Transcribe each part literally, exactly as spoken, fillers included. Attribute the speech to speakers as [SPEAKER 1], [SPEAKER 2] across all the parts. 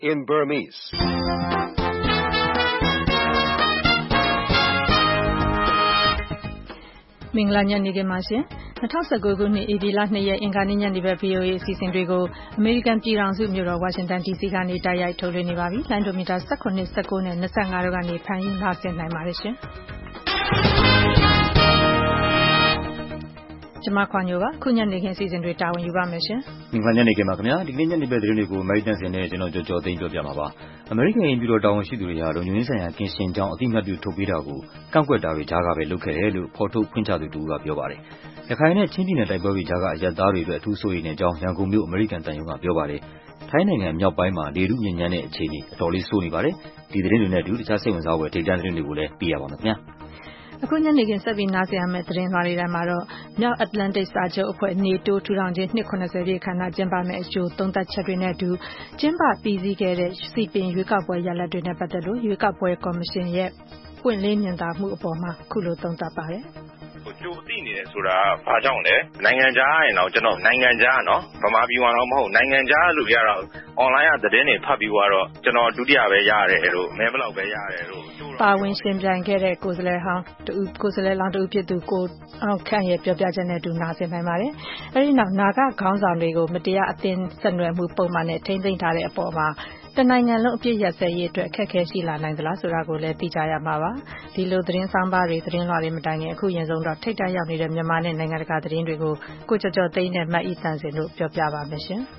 [SPEAKER 1] in Burmese.
[SPEAKER 2] မင်္ဂလာညနေခင်းပါရှင်၂၀၁၉ခုနှစ်ဧပြီလ၂ရက်အင်္ဂါနေ့ညနေဘက် ဗွီအိုအေ အစီအစဉ်တွေကိုအမေရိကန်ပြည်ထောင်စုမြို့တော်ဝါရှင်တန် ဒီစီ ကနေတိုက်ရိုက်ထုတ်လွှင့်နေပါပြီ။လိုင်းဒိုမီတာ၁၇ ၁၉နဲ့၂၅တို့ကနေဖမ်းယူနားဆင်နိုင်ပါတယ်ရှင်။ကျွန်မခွန်ညိုပါခုညနေခင်းစီစဉ်တွေတာဝန်ယူပါမယ်ရှင်
[SPEAKER 3] ။မင်္ဂလာညနေခင်းပါခင်ဗျာဒီကနေ့ညနေဘက်သတင်းတွေကိုအမေရိကန်စင်နဲ့ကျွန်တော်ကြော်ကြော်သိမ်းပြောပြမှာပါ။အမေရိကန်အိမ်ပြည်တော်တာဝန်ရှိသူတွေဟာလုံခြုံရေးဆိုင်ရာကင်းရှင်းကြောင်းအသိအမှတ်ပြုထုတ်ပေးတာကိုကန့်ကွက်တာတွေကြားကပဲလုပ်ခဲ့တယ်လို့ဖော်ထုတ်ဖွင့်ချသူတူကပြောပါတယ်။ရခိုင်နဲ့ချင်းပြည်နယ်တိုက်ပွဲတွေကြားကအရက်သားတွေအတွက်အထူးစိုးရိမ်တဲ့အကြောင်းရန်ကုန်မြို့အမေရိကန်တန်ယုံကပြောပါတယ်။ထိုင်းနိုင်ငံမြောက်ပိုင်းမှာလေထုညဉ့်ညမ်းတဲ့အခြေအနေအတော်လေးဆိုးနေပါတယ်။ဒီသတင်းတွေနဲ့အတူတခြားစိတ်ဝင်စားဖွယ်ထိပ်တန်းသတင်းတွေကိုလည်းပြရပါမယ်ခင်ဗျာ။
[SPEAKER 2] အခုညနေခင်းဆက်ပြီးနားဆင်ရမယ့်သတင်းလွှာတွေထဲမှာတော့မြောက်အတ္တလန်တိတ်စာချုပ်အဖွဲ့ NATO ထူထောင်ခြင်းနှစ်၇၀ပြည့်အခမ်းအနားကျင်းပမယ့်အကျိုးသုံးသပ်ချက်တွေနဲ့အတူကျင်းပပြီးစီးခဲ့တဲ့စီပင်ရွေးကောက်ပွဲရလဒ်တွေနဲ့ပတ်သက်လို့ရွေးကောက်ပွဲကော်မရှင်ရဲ့ပွင့်လင်းမြင်သာမှုအပေါ်မှာခုလိုသုံးသပ်ပါတယ်။
[SPEAKER 4] ကြိုသိနေတယ်ဆိုတာဘာကြောင့်လဲနိုင်ငံခြားရင်တော့ကျွန်တော်နိုင်ငံခြားနော်ဗမာပြည်မှာတော့မဟုတ်နိုင်ငံခြားလူတွေကတော့ online ကသတင်းတွေဖတ်ပြီးတော့ကျွန်တော်ဒုတိယပဲရတယ်လို့မဲဘလောက်ပဲရတယ်လို့
[SPEAKER 2] ပါဝင်ရှင်ပြိုင်ခဲ့တဲ့ကိုယ်စားလှယ်ဟောင်းတူကိုယ်စားလှယ်လောင်းတူဖြစ်သူကိုအောင်ခန့်ရဲ့ပြောပြချက်နဲ့အတူနားဆင်နိုင်ပါတယ်။အဲဒီနောက်နာဂခေါင်းဆောင်တွေကိုမတရားအသင်းဆက်နွယ်မှုပုံမှန်နဲ့ထိန်းသိမ်းထားတဲ့အပေါ်မှာတနိုင်ငံလုံးအပြည့်ရစဲရေးအတွက်အခက်အခဲရှိလာနိုင်သလားဆိုတာကိုလည်းသိကြရမှာပါ။ဒီလိုသတင်းဆောင်ပါတွေသတင်းလွှာတွေမတိုင်ခင်အခုရင်ဆုံးတော့ထိတ်တန့်ရောက်နေတဲ့မြန်မာနဲ့နိုင်ငံတကာသတင်းတွေကိုကိုကျော်ကျော်သိန်းနဲ့မတ်ဤတန်စင်တို့ပြောပြပါမယ်ရှင်။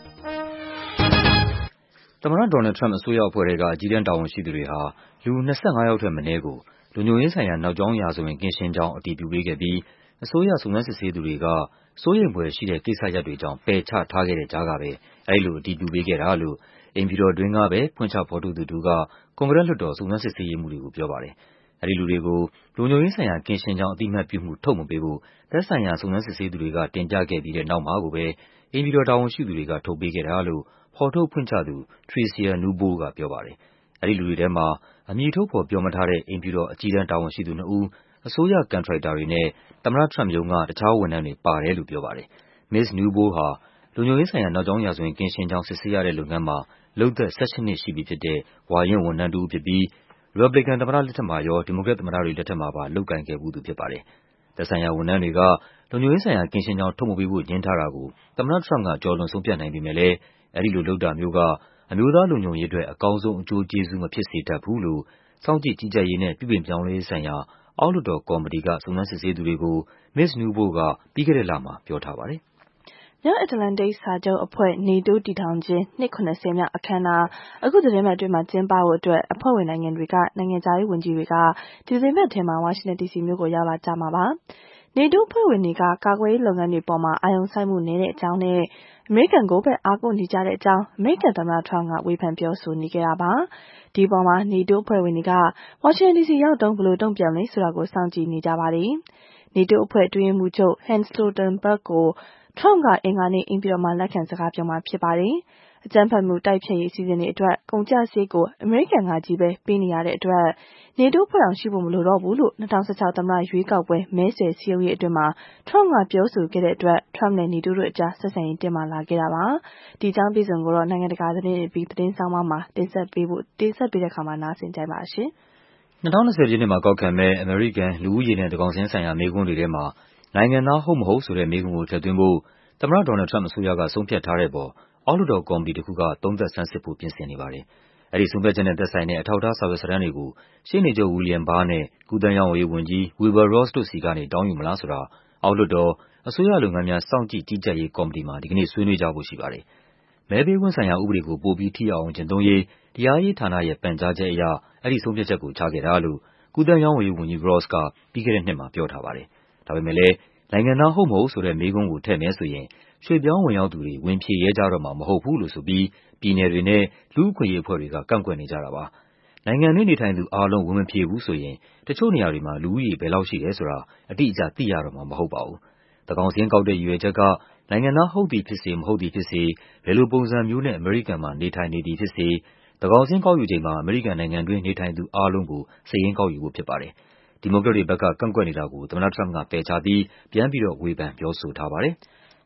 [SPEAKER 3] သမ္မတဒေါ်နယ်ထရမ့်အစိုးရအဖွဲ့တွေကအကြီးတန်းတာဝန်ရှိသူတွေဟာလူ၂၅ယောက်ထက်မနည်းကိုလုံခြုံရေးဆိုင်ရာနောက်ကြောင်းရာဇဝင်ကင်းရှင်းကြောင်းအတည်ပြုပေးခဲ့ပြီးအစိုးရစုံစမ်းစစ်ဆေးသူတွေကစိုးရိမ်ဖွယ်ရှိတဲ့ကိစ္စရပ်တွေကြောင့်ပယ်ချထားခဲ့တဲ့ကြားကပဲအဲဒီလိုအတည်ပြုပေးခဲ့တာလို့အိမ်ပြည်တော်တွင်းကပဲဖွင့်ချဖော်ထုတ်သူတူကကွန်ဂရက်လွှတ်တော်စုံစမ်းစစ်ဆေးရေးမှူးတွေကိုပြောပါတယ်။အဲဒီလူတွေကိုလုံခြုံရေးဆိုင်ရာကင်းရှင်းကြောင်းအသိအမှတ်ပြုမှုထုတ်မပေးဖို့သက်ဆိုင်ရာစုံစမ်းစစ်ဆေးသူတွေကတင်ပြခဲ့ပြီးတဲ့နောက်မှာကိုပဲအိမ်ပြည်တော်တာဝန်ရှိသူတွေကထုတ်ပေးခဲ့တာလို့ဖော်ထုတ်ဖွင့်ချသူ Tricia Newbold ကပြောပါတယ်။အဲဒီလူတွေထဲမှာအမည်ထုတ်ဖော်ပြောမထားတဲ့အိမ်ပြည်တော်အကြီးတန်းတာဝန်ရှိသူနှစ်ဦးအစိုးရကန်ထရိုက်တာတွေနဲ့သမ္မတထရမ့်ပ်ရုံးကတခြားဝန်ထမ်းတွေပါတယ်လို့ပြောပါတယ်။ Miz Newbold ဟာလုံခြုံရေးဆိုင်ရာနောက်ကြောင်းရာဇဝင်ကင်းရှင်းကြောင်းစစ်ဆေးရတဲ့လုပ်ငန်းမှာလုပ်သက်၁၈နှစ်ရှိပြီဖြစ်တဲ့ဝါရင့်ဝန်ထမ်းတဦးဖြစ်ပြီးရီပတ်ဘလီကန်သမ္မတလက်ထက်မှာရောဒီမိုကရက်သမ္မတတွေလက်ထက်မှာပါလုပ်ကိုင်ခဲ့ဖူးသူဖြစ်ပါတယ်။သက်ဆိုင်ရာဝန်ထမ်းတွေကလုံခြုံရေးဆိုင်ရာကင်းရှင်းကြောင်းထုတ်မပေးဖို့ငြင်းထားတာကိုသမ္မတထရမ့်ပ်ကကျော်လွန်ဆုံးဖြတ်နိုင်ပေမဲ့လည်းအဲဒီလိုလုပ်တာမျိုးကအမျိုးသားလုံခြုံရေးအတွက်အကောင်းဆုံးအကျိုးကျေးဇူးမဖြစ်စေတတ်ဘူးလို့စောင့်ကြည့်ကြီးကြပ်ရေးနဲ့ပြုပြင်ပြောင်းလဲရေးဆိုင်ရာအောက်လွှတ်တော်ကော်မတီကစုံစမ်းစစ်ဆေးသူတွေကို Miz Newbold ကပြီးခဲ့တဲ့လမှာပြောထားပါတယ်
[SPEAKER 5] ။မြောက်အတ္တလန်တိတ်စာချုပ်အဖွဲ့ NATO တည်ထောင်ခြင်းနှစ်၇၀မြောက်အခမ်းအနားအခုသတင်းပတ်အတွင်းမှာကျင်းပဖို့အတွက်အဖွဲ့ဝင်နိုင်ငံတွေကနိုင်ငံခြားရေးဝန်ကြီးတွေကဒီသတင်းပတ်ထဲမှာဝါရှင်တန် ဒီစီ မြို့ကိုရောက်လာကြမှာပါ။ NATO အဖွဲ့ဝင်တွေကကာကွယ်ရေးလုပ်ငန်းတွေပေါ်မှာအာရုံစိုက်မှုနည်းတဲ့အကြောင်းနဲ့အမေရိကန်ကိုပဲအားကိုးနေကြတဲ့အကြောင်းအမေရိကန်သမ္မတထရမ့်ပ်ကဝေဖန်ပြောဆိုနေခဲ့တာပါ။ဒီပေါ်မှာ NATO အဖွဲ့ဝင်တွေကဝါရှင်တန် ဒီစီရောက်တုန်းဘယ်လိုတုံ့ပြန်လဲဆိုတာကိုစောင့်ကြည့်နေကြပါတယ်။ NATO အဖွဲ့အတွင်းရေးမှူးချုပ် Jens Stoltenberg ကိုထရမ့်ပ်ကအင်္ဂါနေ့အိမ်ပြည်တော်မှာလက်ခံစကားပြောမှာဖြစ်ပါတယ်။အကြမ်းဖက်မှုတိုက်ဖျက်ရေးအစီအစဉ်တွေအတွက်ကုန်ကျစရိတ်ကိုအမေရိကန်ကကြီးပဲပေးနေရတဲ့အတွက် NATO အဖွဲ့အောင်ရှိဖို့မလိုတော့ဘူးလို့၂၀၁၆သမ္မတရွေးကောက်ပွဲမဲဆွယ်စည်းရုံးရေးအတွင်းမှာထရမ့်ပ်ကပြောဆိုခဲ့တဲ့အတွက်ထရမ့်ပ်နဲ့ NATO တို့အကြားဆက်ဆံရေးတင်းမာလာခဲ့တာပါ။ဒီအကြောင်းပြည်စုံကိုတော့နိုင်ငံတကာသတင်းတွေပြီးသတင်းဆောင်မှာတင်ဆက်ပေးဖို့တင်ဆက်ပေးတဲ့အခါမှာနားဆင်ကြပါရှင်
[SPEAKER 3] ။၂၀၂၀ပြည့်နှစ်မှာကောက်ခံမဲ့အမေရိကန်လူဦးရေနဲ့သန်းခေါင်စာရင်းဆိုင်ရာမေးခွန်းတွေထဲမှာနိုင်ငံသားဟုတ်မဟုတ်ဆိုတဲ့မေးခွန်းကိုထည့်သွင်းဖို့သမ္မတဒေါ်နယ်ထရမ့်ပ်အစိုးရကဆုံးဖြတ်ထားတဲ့အပေါ်အောက်လွှတ်တော်ကော်မတီတစ်ခုကသုံးသပ်ဆန်းစစ်ဖို့ပြင်ဆင်နေပါတယ်။အဲဒီဆုံးဖြတ်ချက်နဲ့သက်ဆိုင်တဲ့အထောက်အထားစာရွက်စာတမ်းတွေကိုရှေ့နေချုပ် William Barr နဲ့ကူးသန်းရောင်းဝယ်ရေးဝန်ကြီး Wilbur Ross တို့ဆီကနေတောင်းယူမလားဆိုတာအောက်လွှတ်တော်အစိုးရလုပ်ငန်းများစောင့်ကြည့်ကြီးကြပ်ရေးကော်မတီမှာဒီကနေ့ဆွေးနွေးကြဖို့ရှိပါတယ်။မဲပေးခွင့်ဆိုင်ရာဥပဒေကိုပိုပြီးထိရောက်အောင်ကျင့်သုံးရေးတရားရေးဌာနရဲ့ပန်ကြားချက်အရအဲဒီဆုံးဖြတ်ချက်ကိုချခဲ့တာလို့ကူးသန်းရောင်းဝယ်ရေးဝန်ကြီး Ross ကပြီးခဲ့တဲ့နှစ်မှာပြောထားပါတယ်။ဒါပေမဲ့လည်းနိုင်ငံသားဟုတ်မဟုတ်ဆိုတဲ့မေးခွန်းကိုထည့်မယ်ဆိုရင်ရွှေ့ပြောင်းဝင်ရောက်သူတွေဝင်ဖြေရဲကြတော့မှာမဟုတ်ဘူးလို့ဆိုပြီးပြည်နယ်တွေနဲ့လူ့အခွင့်အရေးအဖွဲ့တွေကကန့်ကွက်နေကြတာပါ။နိုင်ငံတွင်းနေထိုင်သူအားလုံးဝင်မဖြေဘူးဆိုရင်တချို့နေရာတွေမှာလူဦးရေဘယ်လောက်ရှိတယ်ဆိုတာအတိအကျသိရတော့မှာမဟုတ်ပါဘူး။သန်းခေါင်စာရင်းကောက်တဲ့ရည်ရွယ်ချက်ကနိုင်ငံသားဟုတ်သည်ဖြစ်စေမဟုတ်သည်ဖြစ်စေဘယ်လိုပုံစံမျိုးနဲ့အမေရိကန်မှာနေထိုင်နေသည်ဖြစ်စေသန်းခေါင်စာရင်းကောက်ယူချိန်မှာအမေရိကန်နိုင်ငံတွင်းနေထိုင်သူအားလုံးကိုစာရင်းကောက်ယူဖို့ဖြစ်ပါတယ်။ဒီမိုကရက်တွေဘက်ကကန့်ကွက်နေတာကိုသမ္မတထရမ့်ပ်ကပယ်ချပြီးပြန်ပြီးတော့ဝေဖန်ပြောဆိုထားပါတယ်။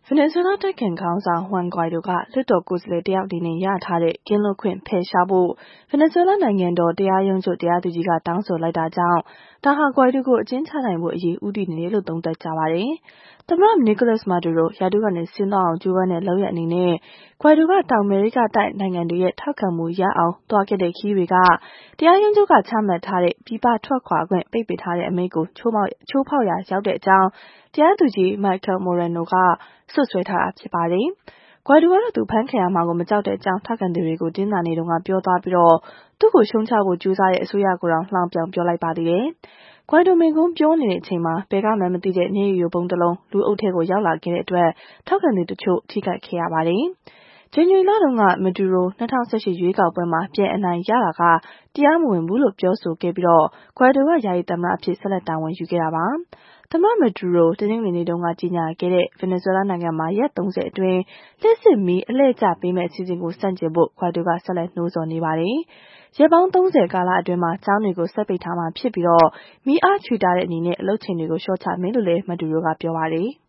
[SPEAKER 5] ဗင်နီဇွဲလားတိုက်ခံခေါင်းဆောင် Juan Guaido ကလွှတ်တော်ကိုယ်စားလှယ်တယောက်အနေနဲ့ရထားတဲ့ကင်းလွတ်ခွင့်ဖယ်ရှားဖို့ဗင်နီဇွဲလားနိုင်ငံတော်တရားရုံးချုပ်တရားသူကြီးကတောင်းဆိုလိုက်တာကြောင့်ဒါဟာ Guaido ကိုအကျဉ်းချနိုင်ဖို့အရေးဦးတည်နေတယ်လို့သုံးသပ်ကြပါတယ်။သမ္မတ Nicolas Maduro ရာထူးကနေဆင်းသွားအောင်ကြိုးပမ်းတဲ့လုပ်ရပ်အနေနဲ့ Guaido ကတောင်အမေရိကတိုက်နိုင်ငံတွေရဲ့ထောက်ခံမှုရအောင်သွားခဲ့တဲ့ခရီးတွေကတရားရုံးချုပ်ကချမှတ်ထားတဲ့ပြည်ပထွက်ခွာခွင့်ပိတ်ပင်ထားတဲ့အမိန့်ကိုချိုးဖောက်ချိုးဖောက်ရာရောက်တဲ့အကြောင်းတရားသူကြီး Michael Moreno ကစွပ်စွဲထားတာဖြစ်ပါတယ်။ Guaido ကတော့သူဖမ်းခံရမှာကိုမကြောက်တဲ့အကြောင်းထောက်ခံသူတွေကိုတင်းမာနေတုန်းကပြောသွားပြီးတော့သူ့ကိုရှုံချဖို့ကြိုးစားတဲ့အစိုးရကိုတောင်လှောင်ပြောင်ပြောလိုက်ပါသေးတယ်။ Guaido မိန့်ခွန်းပြောနေတဲ့အချိန်မှာဘယ်ကမှမသိတဲ့မျက်ရည်ယိုဗုံးတစ်လုံးလူအုပ်ထဲကိုရောက်လာခဲ့တဲ့အတွက်ထောက်ခံသူတချို့ထိခိုက်ခဲ့ရပါတယ်။ဇန်နဝါရီလတုန်းက Maduro ၂၀၁၈ရွေးကောက်ပွဲမှာပြန်အနိုင်ရတာကတရားမဝင်ဘူးလို့ပြောဆိုခဲ့ပြီးတော့ Guaido ကယာယီသမ္မတအဖြစ်ဆက်လက်တာဝန်ယူခဲ့တာပါ။သမ္မတ Maduro တနင်္ဂနွေနေ့တုန်းကကြေညာခဲ့တဲ့ဗင်နီဇွဲလားနိုင်ငံမှာရက်သုံးဆယ်အတွင်းလျှပ်စစ်မီးအလှည့်ကျပေးမယ့်အစီအစဉ်ကိုဆန့်ကျင်ဖို့ Guaido ကဆက်လက်နှိုးဆော်နေပါတယ်။ရက်ပေါင်းသုံးဆယ်ကာလအတွင်းမှာကျောင်းတွေကိုဆက်ပိတ်ထားမှာဖြစ်ပြီးတော့မီးအားချွေတာတဲ့အနေနဲ့အလုပ်ချိန်တွေကိုလျှော့ချမယ်လို့လည်း Maduro ကပြောပါတယ်။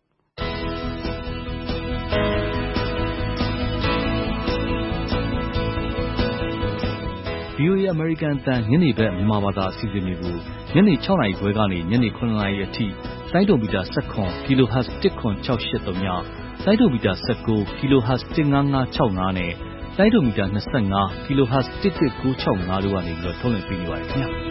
[SPEAKER 1] ဗွီအိုအေ အမေရိကန်အသံညနေဘက်မြန်မာဘာသာအစီအစဉ်တွေကိုညနေ၆နာရီခွဲကနေညနေခုနှစ်နာရီအထိလိုင်းဒိုမီတာ၁၇ kHz တစ်ခွန်၆၈၃ညလိုင်းဒိုမီတာ၁၉ kHz တစ်၅၅၆၅နဲ့လိုင်းဒိုမီတာ၂၅ kHz တစ်တစ်၉၆၅တို့ကနေပြီးတော့ထုတ်လွှင့်ပေးနေပါတယ်ခင်ဗျာ။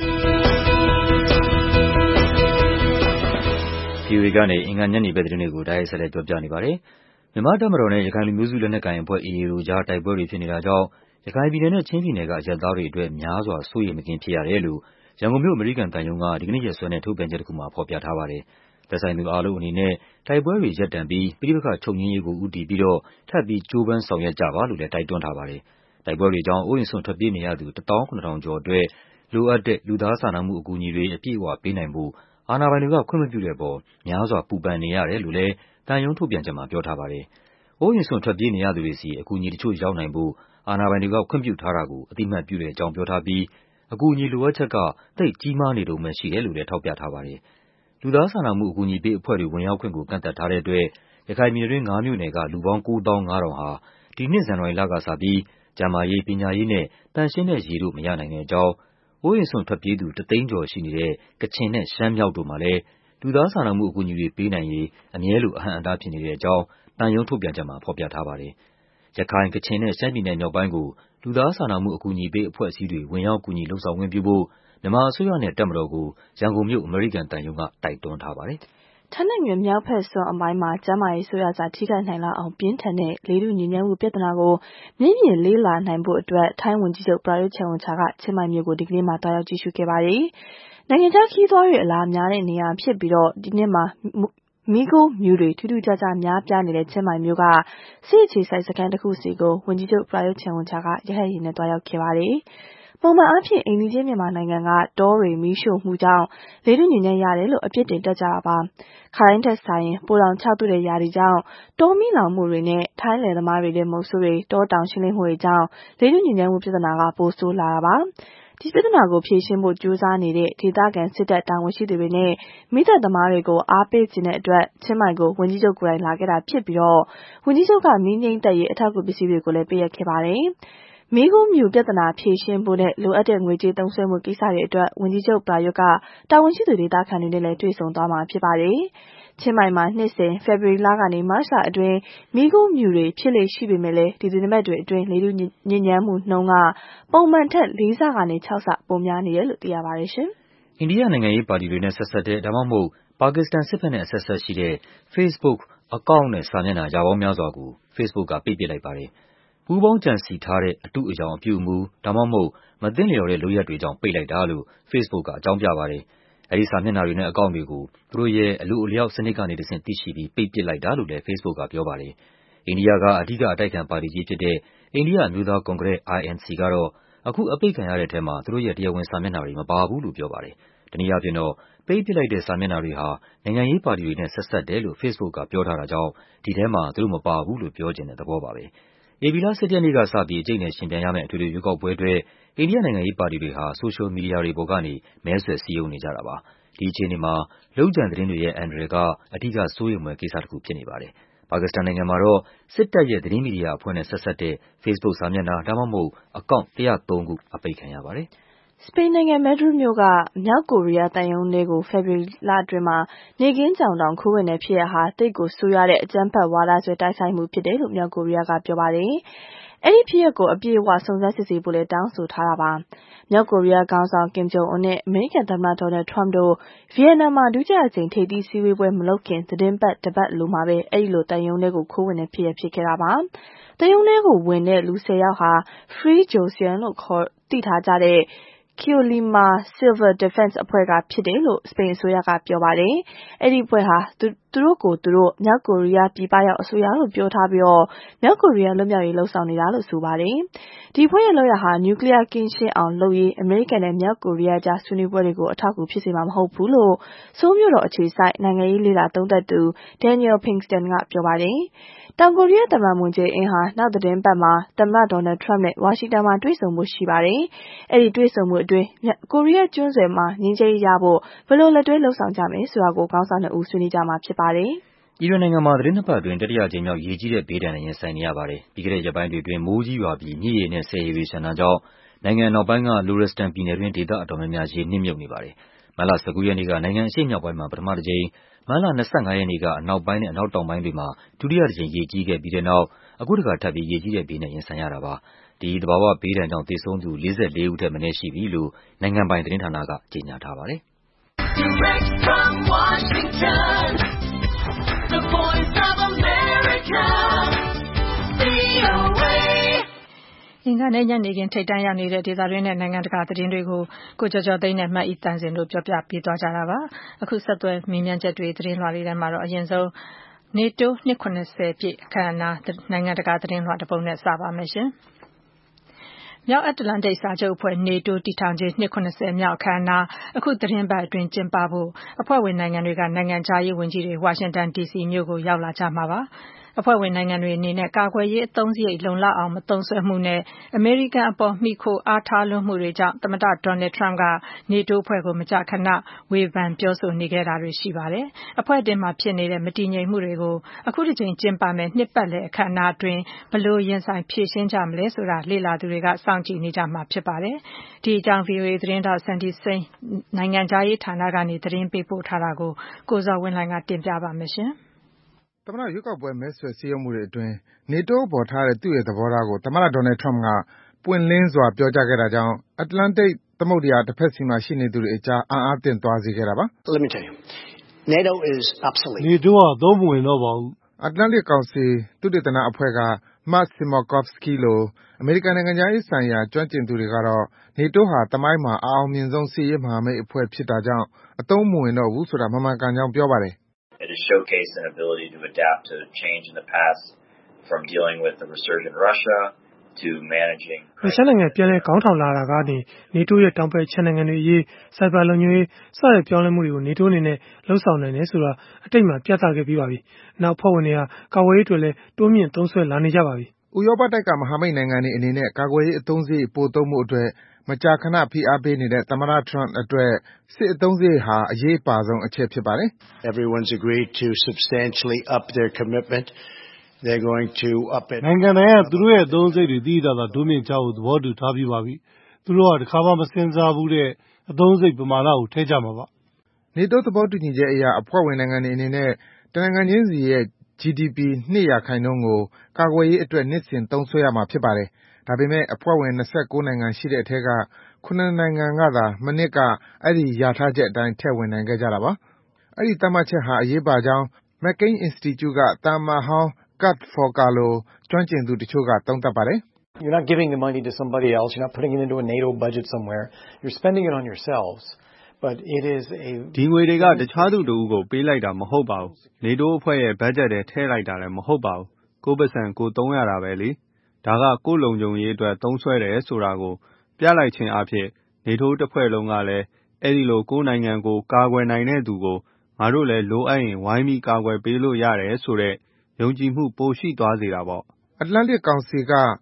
[SPEAKER 3] ဗွီအိုအေကနေအင်္ဂါညနေဘက်သတင်းတွေကိုတိုက်ရိုက်ဆက်လက်ပြောပြနေပါတယ်။မြန်မာ့တပ်မတော်နဲ့ရခိုင်လူမျိုးစုလက်နက်ကိုင်အဖွဲ့ A A တို့ကြားတိုက်ပွဲတွေဖြစ်နေတာကြောင့်ရခိုင်ပြည်နယ်နဲ့ချင်းပြည်နယ်ကအရပ်သားတွေအတွက်များစွာစိုးရိမ်မကင်းဖြစ်ရတယ်လို့ရန်ကုန်မြို့အမေရိကန်သံရုံးကဒီကနေ့ရက်စွဲနဲ့ထုတ်ပြန်ချက်တစ်ခုမှာဖော်ပြထားပါတယ်။သက်ဆိုင်သူအားလုံးအနေနဲ့တိုက်ပွဲတွေရပ်တန့်ပြီးပဋိပက္ခချုပ်ငြိမ်းရေးကိုဦးတည်ပြီးတော့ထပ်ပြီးကြိုးပမ်းဆောင်ရွက်ကြပါလို့လည်းတိုက်တွန်းထားပါတယ်။တိုက်ပွဲတွေကြောင့်အိုးအိမ်စွန့်ထွက်ပြေးနေရသူတစ်သောင်းခုနှစ်ထောင်ကျော်အတွက်လိုအပ်တဲ့လူသားစာနာမှုအကူအညီတွေအပြည့်အဝပေးနိုင်ဖို့အာဏာပိုင်တွေကခွင့်မပြုတဲ့အပေါ်များစွာပူပန်နေရတယ်လို့လည်းသံရုံးထုတ်ပြန်ချက်မှာပြောထားပါတယ်။အိုးအိမ်စွန့်ထွက်ပြေးနေရသူတွေစီအကူအညီတချို့ရောက်နိုင်ဖို့အာဏာပိုင်တွေကခွင့်ပြုထားတာကိုအသိအမှတ်ပြုတဲ့အကြောင်းပြောထားပြီးအကူအညီလိုအပ်ချက်ကသိပ်ကြီးမားနေတုန်းပဲရှိတယ်လို့လည်းထောက်ပြထားပါတယ်။လူသားစာနာမှုအကူအညီပေးအဖွဲ့တွေဝင်ရောက်ခွင့်ကိုကန့်သတ်ထားတဲ့အတွက်ရခိုင်ပြည်နယ်တွင်းငါးမြို့နယ်ကလူပေါင်းကိုးသောင်းငါးထောင်ဟာဒီနှစ်ဇန်နဝါရီလကစပြီးကျန်းမာရေး၊ပညာရေးနဲ့သန့်ရှင်းတဲ့ရေတို့မရနိုင်တဲ့အကြောင်းအိုးအိမ်စွန့်ထွက်ပြေးသူတစ်သိန်းကျော်ရှိနေတဲ့ကချင်နဲ့ရှမ်းမြောက်တို့မှာလည်းလူသားစာနာမှုအကူအညီတွေပေးနိုင်ရေးအမြဲလိုအဟန့်အတားဖြစ်နေတဲ့အကြောင်းသံရုံးထုတ်ပြန်ချက်မှာဖော်ပြထားပါတယ်။ရခိုင်၊ကချင်နဲ့ရှမ်းပြည်နယ်မြောက်ပိုင်းကိုလူသားစာနာမှုအကူအညီပေးအဖွဲ့အစည်းတွေဝင်ရောက်ကူညီလုပ်ဆောင်ခွင့်ပြုဖို့မြန်မာအစိုးရနဲ့တပ်မတော်ကိုရန်ကုန်မြို့အမေရိကန်သံရုံးကတိုက်တွန်းထားပါတယ်
[SPEAKER 5] ။ထိုင်းနိုင်ငံမြောက်ဘက်စွန်းအပိုင်းမှာကျန်းမာရေးဆိုးရွားစွာထိခိုက်နိုင်လောက်အောင်ပြင်းထန်တဲ့လေထုညစ်ညမ်းမှုပြဿနာကိုမျက်မြင်လေ့လာနိုင်ဖို့အတွက်ထိုင်းဝန်ကြီးချုပ် Prayut Chan-o-cha ကချင်းမိုင်မြို့ကိုဒီကနေ့မှသွားရောက်ကြည့်ရှုခဲ့ပါတယ်။နိုင်ငံခြားခရီးသွားတွေအလာများတဲ့နေရာဖြစ်ပြီးတော့ဒီနှစ်မှာမီးခိုးမြူတွေထူးထူးခြားခြားများပြားနေတဲ့ချင်းမိုင်မြို့ကစစ်အခြေစိုက်စခန်းတစ်ခုစီကိုဝန်ကြီးချုပ် Prayut Chan-o-cha ကရဟတ်ယာဉ်နဲ့သွားရောက်ခဲ့ပါတယ်။ပုံမှန်အားဖြင့်အိမ်နီးချင်းမြန်မာနိုင်ငံကတောတွေမီးရှို့မှုကြောင့်လေထုညစ်ညမ်းရတယ်လို့အပြစ်တင်တတ်ကြတာပါ။ခါတိုင်းထက်စာရင်ပိုတောင်ခြောက်သွေ့တဲ့ရာသီကြောင့်တောမီးလောင်မှုတွေနဲ့ထိုင်းလယ်သမားတွေနဲ့မုတ်ဆိုးတွေတောတောင်ရှင်းလင်းမှုတွေကြောင့်လေထုညစ်ညမ်းမှုပြဿနာကပိုဆိုးလာတာပါ။ဒီပြဿနာကိုဖြေရှင်းဖို့ကြိုးစားနေတဲ့ဒေသခံစစ်တပ်တာဝန်ရှိသူတွေနဲ့မီးသတ်သမားတွေကိုအားပေးခြင်းတဲ့အတွက်ချင်းမိုင်ကိုဝန်ကြီးချုပ်ကိုယ်တိုင်လာခဲ့တာဖြစ်ပြီးတော့ဝန်ကြီးချုပ်ကမီးငြိမ်းသက်ရေးအထောက်အကူပစ္စည်းတွေကိုလည်းပေးအပ်ခဲ့ပါတယ်။မီးခိုးမြူပြဿနာဖြေရှင်းဖို့နဲ့လိုအပ်တဲ့ငွေကြေးသုံးစွဲမှုကိစ္စတွေအတွက်ဝန်ကြီးချုပ် Prayut ကတာဝန်ရှိသူဒေသခံတွေနဲ့လည်းတွေ့ဆုံသွားမှာဖြစ်ပါတယ်။ချင်းမိုင်မှာနှစ်စဉ်ဖေဖော်ဝါရီလကနေမတ်လအတွင်းမီးခိုးမြူတွေဖြစ်လေ့ရှိပေမဲ့လည်းဒီသီတင်းပတ်တွေအတွင်းလေထုညစ်ညမ်းမှုနှုန်းကပုံမှန်ထက်လေးဆကနေခြောက်ဆပိုများနေတယ်လို့သိရပါတယ်ရှင်
[SPEAKER 3] ။အိန္ဒိယနိုင်ငံရေးပါတီတွေနဲ့ဆက်စပ်တဲ့ဒါမှမဟုတ်ပါကစ္စတန်စစ်ဘက်နဲ့အဆက်အစပ်ရှိတဲ့ Facebook အကောင့်နဲ့စာမျက်နှာရာပေါင်းများစွာကို Facebook ကပိတ်ပစ်လိုက်ပါတယ်။ပူးပေါင်းကြံစည်ထားတဲ့အတုအယောင်အပြုအမူဒါမှမဟုတ်မသင့်လျော်တဲ့လုပ်ရပ်တွေကြောင့်ပိတ်လိုက်တာလို့ Facebook ကအကြောင်းပြပါတယ်။အဲဒီစာမျက်နှာတွေနဲ့အကောင့်တွေကိုသူတို့ရဲ့အလိုအလျောက်စနစ်ကနေတဆင့်သိရှိပြီးပိတ်ပစ်လိုက်တာလို့လည်း Facebook ကပြောပါတယ်။အိန္ဒိယကအဓိကအတိုက်အခံပါတီကြီးဖြစ်တဲ့အိန္ဒိယအမျိုးသားကွန်ဂရက် I N C ကတော့အခုအပိတ်ခံရတဲ့ထဲမှာသူတို့ရဲ့တရားဝင်စာမျက်နှာတွေမပါဘူးလို့ပြောပါတယ်။တနည်းအားဖြင့်တော့ပိတ်ပစ်လိုက်တဲ့စာမျက်နှာတွေဟာနိုင်ငံရေးပါတီတွေနဲ့ဆက်စပ်တယ်လို့ Facebook ကပြောထားတာကြောင့်ဒီထဲမှာသူတို့မပါဘူးလို့ပြောချင်တဲ့သဘောပါပဲ။ဧပြီလ ၁၁ ရက်နေ့ကစပြီးအကျိတ်နဲ့ရှင်ပြန်ရမယ့်အထွေထွေရွေးကောက်ပွဲအတွက်အိန္ဒိယနိုင်ငံရေးပါတီတွေဟာဆိုရှယ်မီဒီယာတွေပေါ်ကနေမဲဆွယ်စည်းရုံးနေကြတာပါ။ဒီအခြေအနေမှာလုပ်ကြံသတင်းတွေရဲ့အန္တရာယ်ကအဓိကစိုးရိမ်ဖွယ်ကိစ္စတစ်ခုဖြစ်နေပါတယ်။ပါကစ္စတန်နိုင်ငံမှာတော့စစ်တပ်ရဲ့သတင်းမီဒီယာအဖွဲ့နဲ့ဆက်စပ်တဲ့ Facebook စာမျက်နှာဒါမှမဟုတ်အကောင့်one oh threeခုအပိတ်ခံရပါတယ်
[SPEAKER 5] ။စပိန်နိုင်ငံမက်ဒရစ်မြို့ကမြောက်ကိုရီးယားသံရုံးထဲကိုဖေဖော်ဝါရီလအတွင်းမှာနေကင်းကြောင်တောင်ခိုးဝင်တဲ့ဖြစ်ရပ်ဟာသိပ်ကိုဆိုးရွားတဲ့အကြမ်းဖက်ဝါဒစွဲတိုက်ခိုက်မှုဖြစ်တယ်လို့မြောက်ကိုရီးယားကပြောပါတယ်။အဲဒီဖြစ်ရပ်ကိုအပြည့်အဝစုံစမ်းစစ်ဆေးဖို့လည်းတောင်းဆိုထားတာပါ။မြောက်ကိုရီးယားခေါင်းဆောင်ကင်ဂျုံအွန်းနဲ့အမေရိကန်သမ္မတဒေါ်နယ်ထရမ့်တို့ဗီယက်နမ်မှာဒုတိယအကြိမ်ထိပ်သီးစည်းဝေးပွဲမလုပ်ခင်သတင်းပတ်တစ်ပတ်လိုမှာပဲအဲဒီလိုတန်ယုံတွေကိုခိုးဝင်တဲ့ဖြစ်ရပ်ဖြစ်ခဲ့တာပါ။တန်ယုံတွေကိုဝင်တဲ့လူဆယ်ယောက်ဟာ Free Joseon လို့ခေါ်သိထားကြတဲ့Colima Civil Defense အဖွဲ့ကဖြစ်တယ်လို့စပိန်အစိုးရကပြောပါတယ်။အဲဒီအဖွဲ့ဟာသူတို့ကိုသူတို့မြောက်ကိုရီးယားပြည်ပရောက်အစိုးရလို့ပြောထားပြီးတော့မြောက်ကိုရီးယားလွတ်မြောက်ရေးလှုံ့ဆော်နေတာလို့ဆိုပါတယ်။ဒီအဖွဲ့ရဲ့လုပ်ရဟာနျူကလ িয়ার ကင်းရှင်းအောင်လုပ်ရေးအမေရိကန်နဲ့မြောက်ကိုရီးယားကြားဆွေးနွေးပွဲတွေကိုအထောက်အကူဖြစ်စေမှာမဟုတ်ဘူးလို့ဆိုးမြို့တော်အခြေစိုက်နိုင်ငံရေးလေ့လာသုံးသပ်သူ Daniel Pinkston ကပြောပါတယ်။တောင်ကိုရီးယားသမ္မတမွန်ဂျေအင်းဟာနောက်သတင်းပတ်မှာသမ္မတဒေါ်နယ်ထရမ့်နဲ့ဝါရှင်တန်မှာတွေ့ဆုံဖို့ရှိပါတယ်။အဲဒီတွေ့ဆုံမှုအတွင်းကိုရီးယားကျွန်းဆွယ်မှာငြိမ်းချမ်းရေးရဖို့ဘယ်လိုလက်တွဲလှုံ့ဆော်ကြမယ်ဆိုတာကိုခေါင်းဆောင်နှစ်ဦးဆွေးနွေးကြမှာဖြစ်ပါတယ်
[SPEAKER 3] ။အီရန်နိုင်ငံမှာသတင်းနှစ်ပတ်အတွင်းတတိယအကြိမ်မြောက်ရေကြီးတဲ့ဘေးဒဏ်နဲ့ရင်ဆိုင်နေရပါတယ်။ပြီးခဲ့တဲ့ရက်ပိုင်းတွေအတွင်းမိုးကြီးရွာပြီးမြစ်ရေနဲ့ဆည်ရေတွေလျှံတာကြောင့်နိုင်ငံအနောက်ပိုင်းက Lorestan ပြည်နယ်တွင်းဒေသအတော်များများရေနစ်မြုပ်နေပါတယ်။မတ်လone nineရက်နေ့ကနိုင်ငံအရှေ့မြောက်ပိုင်းမှာပထမတစ်ကြိမ်၊မတ်လtwenty-fiveရက်နေ့ကအနောက်ပိုင်းနဲ့အနောက်တောင်ပိုင်းတွေမှာဒုတိယတစ်ကြိမ်ရေကြီးခဲ့ပြီးတဲ့နောက်အခုတခါထပ်ပြီးရေကြီးတဲ့ဘေးနဲ့ရင်ဆိုင်ရတာပါ။ဒီသဘာဝဘေးဒဏ်ကြောင့်သေဆုံးသူforty-fourဦးထက်မနည်းရှိပြီလို့နိုင်ငံပိုင်သတင်းဌာနကကြေညာထားပါတယ်
[SPEAKER 2] အင်္ဂါနေ့ညနေခင်းထိပ်တန်းရောက်နေတဲ့ဒေသတွင်းနဲ့နိုင်ငံတကာသတင်းတွေကိုကိုကျော်ကျော်သိန်းနဲ့မအိသန့်စင်တို့ပြောပြပေးသွားကြတာပါ။အခုဆက်သွယ်မေးမြန်းချက်တွေသတင်းလွှာလေးထဲမှာတော့အရင်ဆုံး NATO နှစ်seventyပြည့်အခမ်းအနားနိုင်ငံတကာသတင်းလွှာတစ်ပုဒ်နဲ့စပါမယ်ရှင်။မြောက်အတ္တလန္တိတ်စာချုပ်အဖွဲ့ NATO တည်ထောင်ခြင်းနှစ်seventyမြောက်အခမ်းအနားအခုသတင်းပတ်အတွင်းကျင်းပဖို့အဖွဲ့ဝင်နိုင်ငံတွေကနိုင်ငံခြားရေးဝန်ကြီးတွေဝါရှင်တန်ဒီစီမြို့ကိုရောက်လာကြမှာပါ။အဖွဲ့ဝင်နိုင်ငံတွေအနေနဲ့ကာကွယ်ရေးအသုံးစရိတ်လုံလောက်အောင်မသုံးစွဲမှုနဲ့အမေရိကန်အပေါ်မှီခိုအားထားလွန်းမှုတွေကြောင့်သမ္မတဒေါ်နယ်ထရမ့်က NATO အဖွဲ့ကိုမကြာခဏဝေဖန်ပြောဆိုနေခဲ့တာတွေရှိပါတယ်။အဖွဲ့အတွင်းမှာဖြစ်နေတဲ့မတည်ငြိမ်မှုတွေကိုအခုတစ်ကြိမ်ကျင်းပမယ့်နှစ်ပတ်လည်အခမ်းအနားအတွင်းဘယ်လိုရင်ဆိုင်ဖြေရှင်းကြမလဲဆိုတာလေ့လာသူတွေကစောင့်ကြည့်နေကြမှာဖြစ်ပါတယ်။ဒီအကြောင်း ဗွီအိုအေ သတင်းထောက် Sandy Sain နိုင်ငံခြားရေးဌာနကနေသတင်းပေးပို့ထားတာကိုကိုဇော်ဝင်းလှိုင်ကတင်ပြပါမယ်ရှင်။
[SPEAKER 6] သမ္မတရွေးကောက်ပွဲမဲဆွယ်စည်းရုံးမှုတွေအတွင်း NATO အပေါ်ထားတဲ့သူ့ရဲ့သဘောထားကိုသမ္မတဒေါ်နယ်ထရမ့်ကပွင့်လင်းစွာပြောကြားခဲ့တာကြောင့်အတ္တလန္တိတ်သမုဒ္ဒရာတဘက်စီမှာရှိနေသူတွေအကြားအံ့အားသင့်သွားစေခဲ့တာပါ။
[SPEAKER 7] Let me tell you. NATO is obsolete.
[SPEAKER 8] NATO ဟာသုံးမဝင်တော့ပါဘူး
[SPEAKER 6] ။အတ္တလန္တိတ်ကောင်စီသုတေသနအဖွဲ့က Mark Simakovsky လိုအမေရိကန်နိုင်ငံခြားရေးဆိုင်ရာကျွမ်းကျင်သူတွေကတော့ NATO ဟာသမိုင်းမှာအအောင်မြင်ဆုံးစစ်ရေးမဟာမိတ်အဖွဲ့ဖြစ်တာကြောင့်အသုံးမဝင်တော့ဘူးဆိုတာမမှန်ကန်ကြောင်းပြောပါတယ်။
[SPEAKER 9] It has showcased an ability to adapt to change in the past from dealing with the resurgent Russia to managing
[SPEAKER 8] ရုရှားနိုင်ငံပြန်လည်ခေါင်းထောင်လာတာကနေ NATO ရဲ့တောင်ဘက်ခြမ်းနိုင်ငံတွေအရေးစိုက်ဘာလုံခြုံရေးစတဲ့ပြောင်းလဲမှုတွေကို NATO အနေနဲ့လှုံ့ဆော်နိုင်တယ်ဆိုတာအတိတ်မှာပြသခဲ့ပြီးပါပြီ။နောက်ဖွဲ့ဝင်တွေဟာကာကွယ်ရေးအတွက်လည်းတိုးမြင့်သုံးစွဲလာနေကြပါပြီ
[SPEAKER 6] ။ဥရောပတိုက်ကမဟာမိတ်နိုင်ငံတွေအနေနဲ့ကာကွယ်ရေးအသုံးစရိတ်ပိုသုံးမှုအတွက်မကြာခဏဖိအားပေးနေတဲ့သမ္မတထရမ့်အတွက်စစ်အသုံးစရိတ်ဟာအရေးပါဆုံးအချက်ဖြစ်ပါတယ်
[SPEAKER 7] ။ Everyone's agreed to substantially up their commitment. They're going to up it.
[SPEAKER 8] နိုင်ငံတိုင်းကသူတို့ရဲ့အသုံးစရိတ်တွေတည်တည်သာတိုးမြင့်ကြဖို့သဘောတူထားပြီးပါပြီ။သူတို့ကတခါမှမစင်စားဘူးတဲ့အသုံးစရိတ်ပမာဏကိုထည့်ကြမှာပါ
[SPEAKER 6] ။ NATO သဘောတူညီချက်အရအဖွဲ့ဝင်နိုင်ငံတွေအနေနဲ့တနိုင်ငံချင်းစီရဲ့ G D P two percent ကိုကာကွယ်ရေးအတွက်နှစ်စဉ်သုံးစွဲရမှာဖြစ်ပါတယ်။ဒါပေမဲ့အဖွဲ့ဝင်twenty-nineနိုင်ငံရှိတဲ့အထဲကsevenနိုင်ငံကသာမနှစ်ကအဲဒီလျာထားချက်အတိုင်းထည့်ဝင်နိုင်ခဲ့ကြတာပါ။အဲဒီသတ်မှတ်ချက်ဟာအရေးပါကြောင်း McCain Institute ကသံအမတ်ဟောင်း Kurt Volker လိုကျွမ်းကျင်သူတချို့ကသုံးသပ်ပါတယ်
[SPEAKER 10] ။ You're not giving the money to somebody else. You're not putting it into a NATO budget somewhere. You're spending it on yourselves. But it is a
[SPEAKER 11] ဒီငွေတွေကတခြားသူတဦးကိုပေးလိုက်တာမဟုတ်ပါဘူး။ NATO အဖွဲ့ရဲ့ဘတ်ဂျက်ထဲထည့်လိုက်တာလည်းမဟုတ်ပါဘူး။ကိုယ့်ပတ်စံကိုသုံးရတာပဲလေ။ဒါကကိုယ့်လုံခြုံရေးအတွက်သုံးစွဲတယ်ဆိုတာကိုပြလိုက်ခြင်းအဖြစ် NATO တစ်ဖွဲ့လုံးကလည်းအဲဒီလိုကိုယ့်နိုင်ငံကိုကာကွယ်နိုင်တဲ့သူကိုငါတို့လည်းလိုအပ်ရင်ဝိုင်းပြီးကာကွယ်ပေးလို့ရတယ်ဆိုတဲ့ယုံကြည်မှုပိုရှိသွားစေတာပေါ့
[SPEAKER 6] ။အတ္တလန္တိတ်ကောင်စီက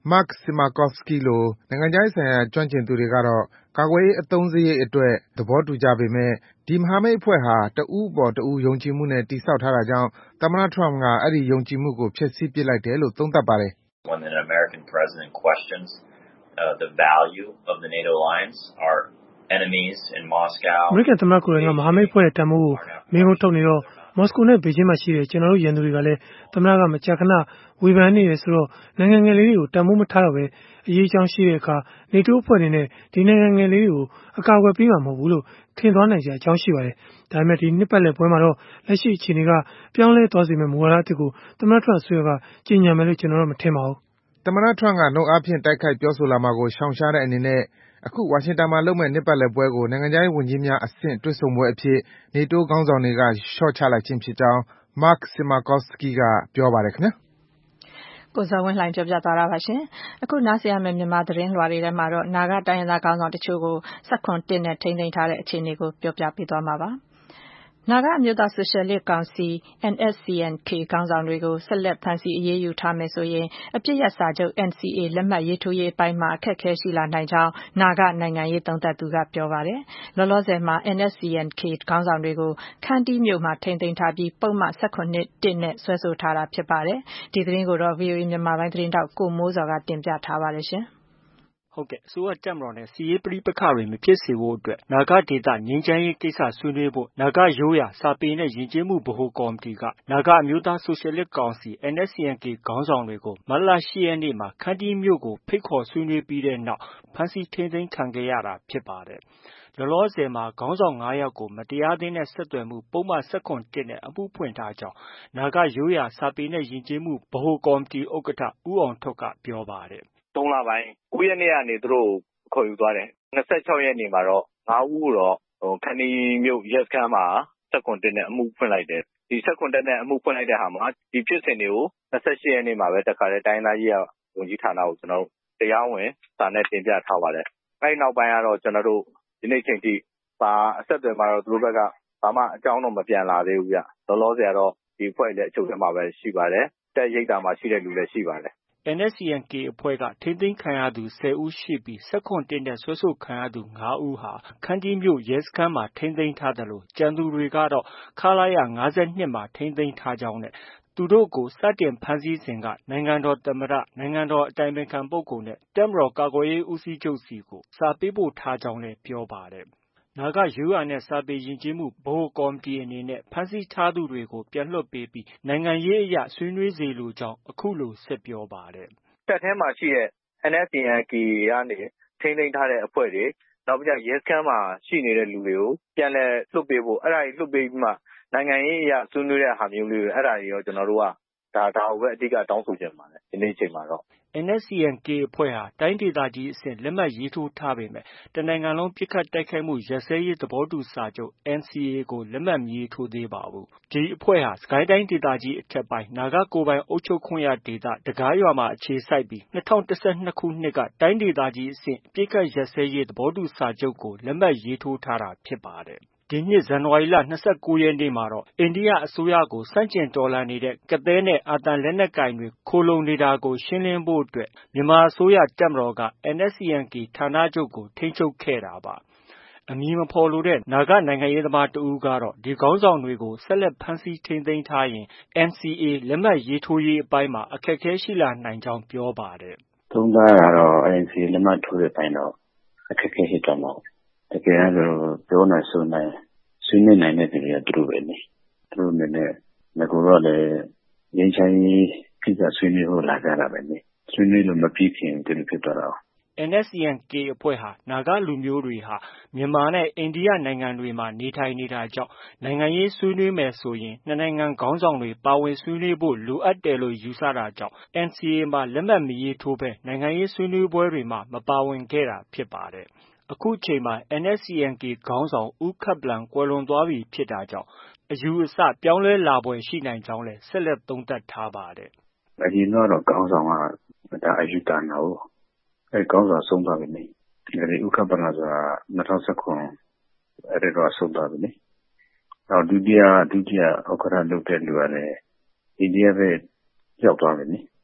[SPEAKER 6] Mark Simakovsky လိုနိုင်ငံခြားရေးဆိုင်ရာကျွမ်းကျင်သူတွေကတော့ကာကွယ်ရေးအသုံးစရိတ်အတွက်သဘောတူကြပေမဲ့ဒီမဟာမိတ်အဖွဲ့ဟာတဦးအပေါ်တဦးယုံကြည်မှုနဲ့တည်ဆောက်ထားတာကြောင့်သမ္မတ Trump ကအဲဒီယုံကြည်မှုကိုဖျက်ဆီးပစ်လိုက်တယ်လို့သုံးသပ်ပါတယ်။
[SPEAKER 9] When an American president questions uh, the value of the NATO alliance, our enemies in Moscow
[SPEAKER 8] အမေရိကန်သမ္မတကိုယ်တိုင်ကမဟာမိတ်အဖွဲ့ရဲ့တန်ဖိုးကိုမေးခွန်းထုတ်နေတော့မော်စကိုနဲ့ဘေကျင်းမှာရှိတဲ့ကျွန်တော်တို့ရန်သူတွေကလည်းသမ္မတကမကြာခဏဝေဖန်နေတယ်ဆိုတော့နိုင်ငံငယ်လေးတွေကိုတန်ဖိုးမထားတော့ပဲအရေးအကြောင်းရှိတဲ့အခါ NATO အဖွဲ့အနေနဲ့ဒီနိုင်ငံငယ်လေးတွေကိုအကာအကွယ်ပေးမှာမဟုတ်ဘူးလို့ထင်သွားနိုင်ကြအကြောင်းရှိပါတယ်။ဒါပေမဲ့ဒီနှစ်ပတ်လည်ပွဲမှာတော့လက်ရှိအခြေအနေကပြောင်းလဲသွားစေမယ့်မူဝါဒအသစ်ကိုသမ္မတ Trump ဆွေးကကြီးညာမယ်လို့ကျွန်တော်တို့မထင်ပါဘူး
[SPEAKER 6] ။သမ္မတ Trump ကနှုတ်အားဖြင့်တိုက်ခိုက်ပြောဆိုလာမှာကိုရှောင်ရှားတဲ့အနေနဲ့အခုဝါရှင်တန်မှာလုပ်မဲ့နှစ်ပတ်လည်ပွဲကိုနိုင်ငံခြားရေးဝန်ကြီးများအဆင့်တွေ့ဆုံပွဲအဖြစ် NATO ခေါင်းဆောင်တွေကလျှော့ချလိုက်ခြင်းဖြစ်ကြောင်း Mark Simakovsky ကပြောပါတယ်ခင်ဗျာ
[SPEAKER 2] ။ကိုဇော်ဝင်းလှိုင်ပြောပြသွားတာပါရှင်။အခုနားဆင်ရမယ့်မြန်မာသတင်းလွှာတွေထဲမှာတော့နာဂတိုင်းရင်းသားခေါင်းဆောင်တချို့ကိုစက္ကွန်တစ်နဲ့ထိန်းသိမ်းထားတဲ့အခြေအနေကိုပြောပြပေးသွားမှာပါ။နာဂအမျိုးသားဆိုရှယ်လစ်ကောင်စီ N S C N K ခေါင်းဆောင်တွေကိုဆက်လက်ဖမ်းဆီးအရေးယူထားမယ်ဆိုရင်အပြစ်ရပ်စာချုပ် N C A လက်မှတ်ရေးထိုးရေးအပိုင်းမှာအခက်အခဲရှိလာနိုင်ကြောင်းနာဂနိုင်ငံရေးသုံးသပ်သူကပြောပါတယ်။လောလောဆယ်မှာ N S C N K ခေါင်းဆောင်တွေကိုခန္တီးမြို့မှာထိန်းသိမ်းထားပြီးပုဒ်မ၁၇ နဲ့ဆွဲဆိုထားတာဖြစ်ပါတယ်။ဒီသတင်းကိုတော့ V O A မြန်မာပိုင်းသတင်းတောက်ကိုမိုးစော်ကတင်ပြထားပါတယ်ရှင်။
[SPEAKER 12] ဟုတ်ကဲ့အစိုးရတပ်မတော်နဲ့စီရေးပဋိပက္ခတွေမဖြစ်စေဖို့အတွက်နာဂဒေသငြိမ်းချမ်းရေးကိစ္စဆွေးနွေးဖို့နာဂရိုးရာစာပေနဲ့ယဉ်ကျေးမှုဗဟိုကော်မတီကနာဂအမျိုးသားဆိုရှယ်လစ်ကောင်စီ N S C N K ခေါင်းဆောင်တွေကိုမတ်လ၈ရက်နေ့မှာခန္တီးမြို့ကိုဖိတ်ခေါ်ဆွေးနွေးပြီးတဲ့နောက်ဖမ်းဆီးထိန်းသိမ်းခံခဲ့ရတာဖြစ်ပါတယ်။လောလောဆယ်မှာခေါင်းဆောင်၅ယောက်ကိုမတရားသင်းနဲ့ဆက်သွယ်မှုပုဒ်မ၁၇ နဲ့အမှုဖွင့်ထားကြောင်းနာဂရိုးရာစာပေနဲ့ယဉ်ကျေးမှုဗဟိုကော်မတီဥက္ကဋ္ဌဦးအောင်ထွဋ်ကပြောပါတယ်
[SPEAKER 13] ။သုံးလပိုင်း၉ရက်နေ့ကနေသူတို့ခေါ်ယူသွားတယ်။၂၆ရက်နေ့မှာတော့၅ဦးကိုတော့ခန္တီးမြို့ရဲစခန်းမှာ၁၇နဲ့အမှုဖွင့်လိုက်တယ်။ဒီ၁၇နဲ့အမှုဖွင့်လိုက်တဲ့ဟာမှာဒီဖြစ်စဉ်တွေကို၂၈ရက်နေ့မှာပဲတခါတည်းတိုင်းသားရေးဝန်ကြီးဌာနကိုကျွန်တော်တို့တရားဝင်စာနဲ့တင်ပြထားပါတယ်။အဲဒီနောက်ပိုင်းကတော့ကျွန်တော်တို့ဒီနေ့ချိန်ထိပါအဆက်အသွယ်မှာတော့သူတို့ဘက်ကဘာမှအကြောင်းတော့မပြန်လာသေးဘူးဗျ။လောလောဆယ်ကတော့ဒီအဖွဲ့လည်းအချုပ်ထဲမှာပဲရှိပါတယ်။တက်ရိပ်တာမှာရှိတဲ့လူလည်းရှိပါတယ်
[SPEAKER 12] ။ N S C N K အဖွဲ့ကထိန်းသိမ်းခံရသူ၁၀ဦးရှိပြီး၁၇နဲ့ဆွဲဆိုခံရသူ၅ဦးဟာခန္တီးမြို့ရဲစခန်းမှာထိန်းသိမ်းထားသလိုကျန်သူတွေကတော့ခလရ၅၂မှာထိန်းသိမ်းထားကြောင်းနဲ့သူတို့ကိုစတင်ဖမ်းဆီးစဉ်ကနိုင်ငံတော်သမ္မတ၊နိုင်ငံတော်အတိုင်ပင်ခံပုဂ္ဂိုလ်နဲ့တပ်မတော်ကာကွယ်ရေးဦးစီးချုပ်စီကိုစာပေးပို့ထားကြောင်းလည်းပြောပါတယ်။နာဂရိုးရာနဲ့စာပေယဉ်ကျေးမှုဗဟိုကော်မတီအနေနဲ့ဖမ်းဆီးထားသူတွေကိုပြန်လွှတ်ပေးပြီးနိုင်ငံရေးအရဆွေးနွေးစေလိုကြောင်းအခုလိုဆက်ပြောပါတယ်
[SPEAKER 13] ။တပ်ထဲမှာရှိတဲ့ N S C N K ကနေထိန်းသိမ်းထားတဲ့အဖွဲ့တွေနောက်ပြီးရဲစခန်းမှာရှိနေတဲ့လူတွေကိုပြန်လည်လွှတ်ပေးဖို့အဲ့ဒါကြီးလွှတ်ပေးပြီးမှနိုင်ငံရေးအရဆွေးနွေးတဲ့ဟာမျိုးလေးတွေအဲ့ဒါတွေရောကျွန်တော်တို့ကဒါဒါကိုပဲအဓိကတောင်းဆိုချင်ပါတယ်ဒီနေ့ချိန်မှာတော့
[SPEAKER 12] N S C N K အဖွဲ့ဟာတိုင်းဒေသကြီးအဆင့်လက်မှတ်ရေးထိုးထားပေမဲ့တနိုင်ငံလုံးပစ်ခတ်တိုက်ခိုက်မှုရပ်စဲရေးသဘောတူစာချုပ် N C A ကိုလက်မှတ်မရေးထိုးသေးပါဘူး။ဒီအဖွဲ့ဟာစစ်ကိုင်းတိုင်းဒေသကြီးအထက်ပိုင်းနာဂကိုယ်ပိုင်အုပ်ချုပ်ခွင့်ရဒေသတဂါးရွာမှာအခြေစိုက်ပြီး၂၀၁၂ခုနှစ်ကတိုင်းဒေသကြီးအဆင့်ပစ်ခတ်ရပ်စဲရေးသဘောတူစာချုပ်ကိုလက်မှတ်ရေးထိုးထားတာဖြစ်ပါတယ်။ဒီနှစ်ဇန်နဝါရီလ၂၉ရက်နေ့မှာတော့အိန္ဒိယအစိုးရကိုဆန့်ကျင်တော်လှန်နေတဲ့ကသည်းနဲ့အာသံလက်နက်ကိုင်တွေခိုလှုံနေတာကိုရှင်းလင်းဖို့အတွက်မြန်မာအစိုးရတပ်မတော်က N S C N K ဌာနချုပ်ကိုထိန်းချုပ်ခဲ့တာပါ။အမည်မဖော်လိုတဲ့နာဂနိုင်ငံရေးသမားတဦးကတော့ဒီခေါင်းဆောင်တွေကိုဆက်လက်ဖမ်းဆီးထိန်းသိမ်းထားရင် N C A လက်မှတ်ရေးထိုးရေးအပိုင်းမှာအခက်အခဲရှိလာနိုင်ကြောင်းပြောပါတယ်
[SPEAKER 14] ။သုံးသားကတော့ N C A လက်မှတ်ထိုးတဲ့အပိုင်းတော့အခက်အခဲရှိတော့မှာတကယ်တော့ပြောနိုင်ဆိုနိုင်ဆွေးနွေးနိုင်တဲ့သူတွေကသူတို့ပဲနေသူတို့နဲ့ငါကတော့လည်းငြိမ်းချမ်းရေးကိစ္စဆွေးနွေးဖို့လာကြတာပဲနေဆွေးနွေးလို့မပြီးခင်ဒီလိုဖြစ်သွားတာ
[SPEAKER 12] N S C N K အဖွဲ့ဟာနာဂလူမျိုးတွေဟာမြန်မာနဲ့အိန္ဒိယနိုင်ငံတွေမှာနေထိုင်နေတာကြောင့်နိုင်ငံရေးဆွေးနွေးမယ်ဆိုရင်နှစ်နိုင်ငံခေါင်းဆောင်တွေပါဝင်ဆွေးနွေးဖို့လိုအပ်တယ်လို့ယူဆတာကြောင့် N C A မှာလက်မှတ်မရေးထိုးဘဲနိုင်ငံရေးဆွေးနွေးပွဲတွေမှာမပါဝင်ခဲ့တာဖြစ်ပါတယ်။အခုချိန်မှာ N S C N K ခေါင်းဆောင်ဦးခပ်ပလန်ကွယ်လွန်သွားပြီဖြစ်တာကြောင့်အယူအဆပြောင်းလဲလာဖွယ်ရှိနိုင်ကြောင်းလည်းဆက်လက်သုံးသပ်ထားပါတယ်
[SPEAKER 14] ။အရင်ကတော့ခေါင်းဆောင်ကဒါအယူတန်တော့အဲခေါင်းဆောင်ဆုံးသွားပြီလေ။အဲဒီဥက္ကပနာဆိုတာ၂၀၁၇အဲဒီတော့ဆုံးသွားပြီလေ။နောက်ဒုတိယဒုတိယဥက္ကဋ္ဌလုပ်တဲ့လူကလည်းအိန္ဒိယပဲရောက်သွားပြီလေ။ဟို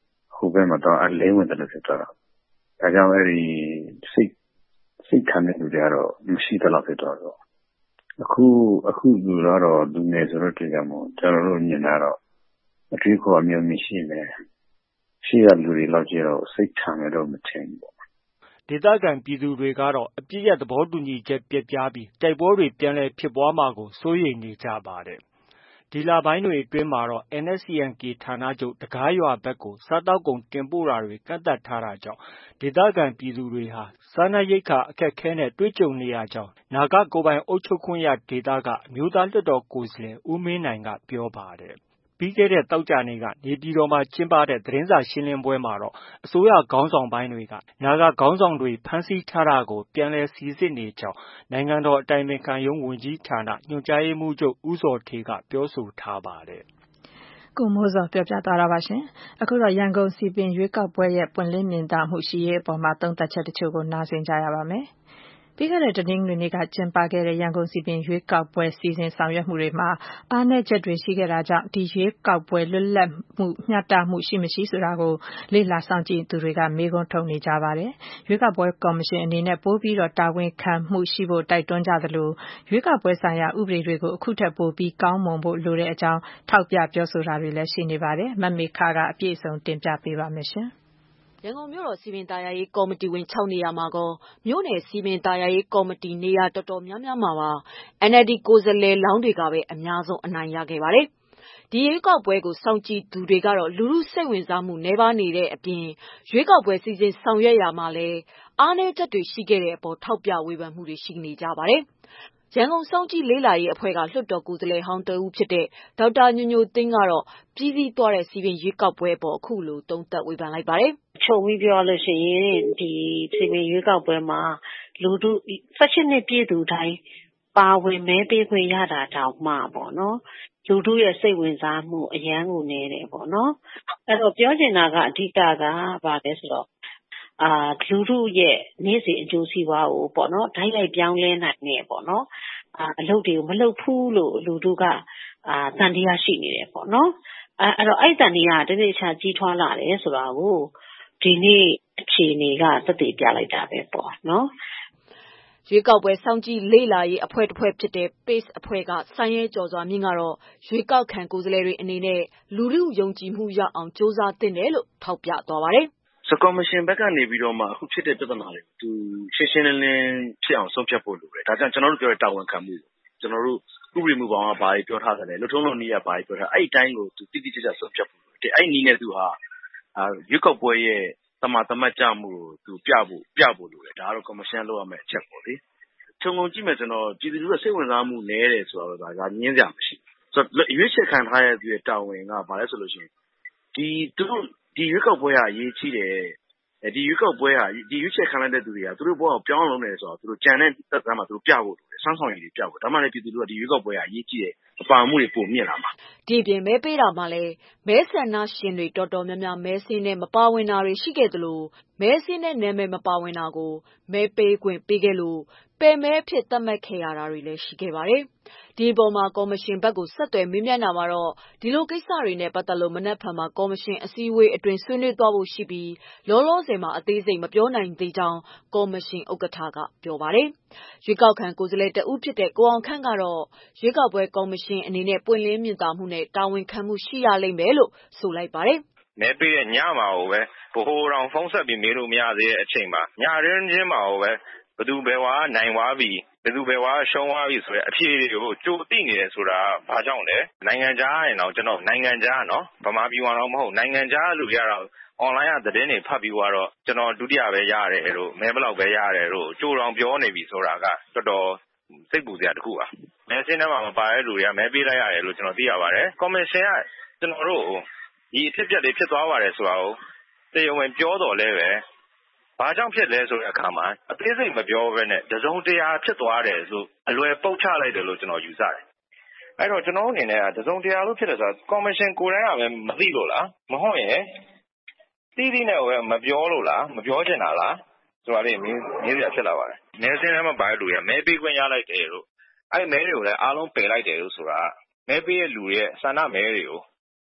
[SPEAKER 14] ဟိုဘက်မှာတော့အလဲဝင်တယ်လို့ဖြစ်သွားတာဒါကြောင့်အဲ့ဒီစိတ်စိတ်ခံတဲ့လူတွေကတော့မရှိတော့ဖြစ်သွားတော့အခုအခုလူတော့လူငယ်ဆိုတော့ဒီကမှကျွန်တော်တို့မြင်တာတော့အထူးခေါ်အမျိုးမရှိမယ်ရှိရလူတွေလောက်ကြတော့စိတ်ခံရတော့မထင်ဘူး
[SPEAKER 12] ဒေသခံပြည်သူတွေကတော့အပြည့်ရသဘောတူညီချက်ပြက်ပြားပြီးတိုက်ပွဲတွေပြန်လည်ဖြစ်ပွားမှာကိုစိုးရိမ်နေကြပါတယ်ဒီလပိုင်းတွေအတွင်းမှာတော့ N S C N K ဌာနချုပ်တကားရွာဘက်ကိုစားတောက်ကုန်တင်ပို့တာတွေကန့်သတ်ထားတာကြောင့်ဒေသခံပြည်သူတွေဟာစားနပ်ရိက္ခာအခက်အခဲနဲ့တွေ့ကြုံနေရကြောင်းနာဂကိုယ်ပိုင်အုပ်ချုပ်ခွင့်ရဒေသကအမျိုးသားလွှတ်တော်ကိုယ်စားလှယ်ဦးမင်းနိုင်ကပြောပါတယ်ပြီးခဲ့တဲ့သောကြာနေ့ကနေပြည်တော်မှာကျင်းပတဲ့သတင်းစာရှင်းလင်းပွဲမှာတော့အစိုးရခေါင်းဆောင်ပိုင်းတွေကနာဂခေါင်းဆောင်တွေဖမ်းဆီးထားတာကိုပြန်လည်စိစစ်နေကြောင်းနိုင်ငံတော်အတိုင်ပင်ခံရုံးဝန်ကြီးဌာနညွှန်ကြားရေးမှူးချုပ်ဦးဇော်ဌေးကပြောဆိုထားပါတယ်
[SPEAKER 2] ။ကိုမိုးဇော်ပြောပြသွားတာပါရှင်။အခုတော့ရန်ကုန်စည်ပင်ရွေးကောက်ပွဲရဲ့ပွင့်လင်းမြင်သာမှုရှိရေးအပေါ်မှာသုံးသပ်ချက်တချို့ကိုနားဆင်ကြရပါမယ်။ပြီးခဲ့တဲ့တနင်္ဂနွေနေ့ကကျင်းပခဲ့တဲ့ရန်ကုန်စည်ပင်ရွေးကောက်ပွဲစီစဉ်ဆောင်ရွက်မှုတွေမှာအားနည်းချက်တွေရှိခဲ့တာကြောင့်ဒီရွေးကောက်ပွဲလွတ်လပ်မှုမျှတမှုရှိမရှိဆိုတာကိုလေ့လာစောင့်ကြည့်သူတွေကမေးခွန်းထုတ်နေကြပါတယ်။ရွေးကောက်ပွဲကော်မရှင်အနေနဲ့ပိုပြီးတော့တာဝန်ခံမှုရှိဖို့တိုက်တွန်းကြသလိုရွေးကောက်ပွဲဆိုင်ရာဥပဒေတွေကိုအခုထက်ပိုပြီးကောင်းမွန်ဖို့လိုတဲ့အကြောင်းထောက်ပြပြောဆိုတာတွေလည်းရှိနေပါတယ်။မမေခကအပြည့်အစုံတင်ပြပေးပါမယ်ရှင်။
[SPEAKER 15] ရန်ကုန်မြို့တော်စည်ပင်သာယာရေးကော်မတီဝင်၆နေရာမှာကောမြို့နယ်စည်ပင်သာယာရေးကော်မတီနေရာတော်တော်များများမှာပါ N L D ကိုယ်စားလှယ်လောင်းတွေကပဲအများဆုံးအနိုင်ရခဲ့ပါတယ်။ဒီရွေးကောက်ပွဲကိုစောင့်ကြည့်သူတွေကတော့လူလူစိတ်ဝင်စားမှုနည်းပါးနေတဲ့အပြင်ရွေးကောက်ပွဲစီစဉ်ဆောင်ရွက်ရာမှာလည်းအားနည်းချက်တွေရှိခဲ့တဲ့အပေါ်ထောက်ပြဝေဖန်မှုတွေရှိနေကြပါတယ်။ရန်ကုန်စောင့်ကြည့်လေ့လာရေးအဖွဲ့ကလွှတ်တော်ကိုယ်စားလှယ်ဟောင်းတဦးဖြစ်တဲ့ဒေါက်တာညိုညိုသိန်းကတော့ပြည်စည်းသွားတဲ့စီပင်ရွေးကောက်ပွဲအပေါ်အခုလိုသုံးသပ်ဝေဖန်လိုက်ပါတယ်
[SPEAKER 16] ။ချုပ်ပြီးပြောလို့ရှိရင်ဒီစီပင်ရွေးကောက်ပွဲမှာလူထု၁၈နှစ်ပြည့်သူတိုင်းပါဝင်မဲပေးခွင့်ရတာတောင်မှပေါ့နော်လူထုရဲ့စိတ်ဝင်စားမှုအရန်ကိုနေတယ်ပေါ့နော်အဲ့တော့ပြောချင်တာကအဓိကကဘာလဲဆိုတော့အာလူထုရဲ့နေ့စဉ်အကျိုးစီးပွားကိုပေါ့နော်ဓာတ်ရိုက်ပြောင်းလဲနိုင်နေပေါ့နော်အာအလုပ်တွေကိုမလုပ်ဘူးလို့လူထုကအာတန်တရားရှိနေတယ်ပေါ့နော်အဲအဲ့တော့အဲ့တန်တရားတနေ့ချာကြီးထွားလာတယ်ဆိုတာကိုဒီနေ့အခြေအနေကသက်သေပြလိုက်တာပဲပေါ့နော်
[SPEAKER 15] ရွေးကောက်ပွဲစောင့်ကြည့်လေ့လာရေးအဖွဲ့တစ်ဖွဲ့ဖြစ်တဲ့ Pace အဖွဲ့ကဆိုင်းရဲကျော်စွာမြင့်ကတော့ရွေးကောက်ခံကိုယ်စားလှယ်တွေအနေနဲ့လူထုယုံကြည်မှုရအောင်စ조사သင့်တယ်လို့ထောက်ပြသွားပါတယ်
[SPEAKER 17] ။ဆိုကော်မရှင်ဘက်ကနေပြီးတော့မှအခုဖြစ်တဲ့ပြဿနာတွေသူရှင်းရှင်းလင်းလင်းဖြစ်အောင်ဆုံးဖြတ်ဖို့လိုတယ်။ဒါကြောင့်ကျွန်တော်တို့ပြောတဲ့တာဝန်ခံမှုကျွန်တော်တို့ဥပဒေမှုပေါင်းကဘာတွေပြောထားတယ်လဲလူထုံးလုံးနည်းကဘာတွေပြောထားအဲ့ဒီတိုင်းကိုသူတိတိကျကျဆုံးဖြတ်ဖို့လိုတယ်။အဲ့ဒီနည်းနဲ့သူဟာရွေးကောက်ပွဲရဲ့တမတမတ်ကြမှုကိုသူပြဖို့ပြဖို့လိုတယ်ဒါကတော့ကော်မရှင်လုပ်ရမယ့်အချက်ပေါ့လေခြုံငုံကြည့်မယ်ကျွန်တော်ပြည်သူလူထုစိတ်ဝင်စားမှုနည်းတယ်ဆိုတော့ဒါကငင်းကြမရှိဆိုတော့ရွေးချယ်ခံထားရတဲ့တာဝန်ကဘာလဲဆိုလို့ရှိရင်ဒီသူတို့ဒီရွေးကောက်ပွဲကအရေးကြီးတယ်ဒီရွေးကောက်ပွဲဟာဒီရွေးချယ်ခံလိုက်တဲ့သူတွေကသူတို့ဘောကိုပြောင်းလုံးနေဆိုတော့သူတို့ကြံတဲ့သက်သက်မှာသူတို့ပြဖို့လိုတယ်စမ်းဆောင်ရည်တွေပြဖို့ဒါမှလည်းပြည်သူလူထုကဒီရွေးကောက်ပွဲကအရေးကြီးတယ်အပါမှုတွေပုံမြင့်လာမှာ
[SPEAKER 15] ဒီပြင်မဲပေးတာမှလည်းမဲဆန္ဒရှင်တွေတော်တော်များများမဲစင်းနဲ့မပါဝင်တာတွေရှိခဲ့သလိုမဲစင်းနဲ့နာမည်မပါဝင်တာကိုမဲပေးခွင့်ပေးခဲ့လို့ပယ်မဲအဖြစ်သတ်မှတ်ခဲ့ရတာတွေလည်းရှိခဲ့ပါတယ်။ဒီအပေါ်မှာကော်မရှင်ဘက်ကိုဆက်သွယ်မေးမြန်းတာမှာတော့ဒီလိုကိစ္စတွေနဲ့ပတ်သက်လို့မနက်ဖြန်မှာကော်မရှင်အစည်းအဝေးအတွင်းဆွေးနွေးသွားဖို့ရှိပြီးလောလောဆယ်မှာအသေးစိတ်မပြောနိုင်သေးကြောင်းကော်မရှင်ဥက္ကဋ္ဌကပြောပါတယ်။ရွေးကောက်ခံကိုယ်စားလှယ်တဦးဖြစ်တဲ့ကိုအောင်ခန့်ကတော့ရွေးကောက်ပွဲကော်မရှင်အနေနဲ့ပွင့်လင်းမြင်သာမှုနဲ့တာဝန်ခံမှုရှိရလိမ့်မယ်လို့ဆိုလိုက်ပါတယ်
[SPEAKER 4] ။မဲပေးတဲ့ညမှာကိုပဲဘိုးတော်ဖုန်းဆက်ပြီးမေးလို့မရသေးတဲ့အချိန်မှာညရင်းချင်းမှာကိုပဲဘသူဘယ်ဝါနိုင်သွားပြီဘသူဘယ်ဝါရှုံးသွားပြီဆိုတဲ့အဖြေတွေကိုကြိုသိနေတယ်ဆိုတာဘာကြောင့်လဲနိုင်ငံခြားရင်တော့ကျွန်တော်နိုင်ငံခြားနော်ဗမာပြည်မှာတော့မဟုတ်နိုင်ငံခြားလူရတော့ online ကသတင်းတွေဖတ်ပြီးတော့ကျွန်တော်ဒုတိယပဲရတယ်လို့မဲဘလောက်ပဲရတယ်လို့ကြိုတော်ပြောနေပြီဆိုတာကတော်တော်စိတ်ပူစရာတခုပါမဲစင်းထဲမှာမပါတဲ့လူတွေကမဲပေးလိုက်ရတယ်လို့ကျွန်တော်သိရပါတယ်ကော်မရှင်ကကျွန်တော်တို့ဒီအဖြစ်အပျက်တွေဖြစ်သွားပါတယ်ဆိုတာကိုတရားဝင်ပြောတော်လဲပဲဘာကြောင့်ဖြစ်လဲဆိုတဲ့အခါမှာအသေးစိတ်မပြောဘဲနဲ့တစုံတရာဖြစ်သွားတယ်ဆိုအလွယ်ပုတ်ချလိုက်တယ်လို့ကျွန်တော်ယူဆတယ်။အဲ့တော့ကျွန်တော်အနေနဲ့ကတစုံတရာလို့ဖြစ်တယ်ဆိုတာကော်မရှင်ကိုယ်တိုင်ကပဲမသိလို့လားမဟုတ်ရင်တီးတီးနဲ့ပဲမပြောလို့လားမပြောချင်တာလားဆိုတာလေးမင်းမင်းစရာဖြစ်လာပါတယ်။မဲစင်းထဲမှာပါတဲ့လူတွေကမဲပေးခွင့်ရလိုက်တယ်လို့အဲ့မဲတွေကိုလည်းအားလုံးပယ်လိုက်တယ်လို့ဆိုတာမဲပေးတဲ့လူရဲ့ဆန္ဒမဲတွေကို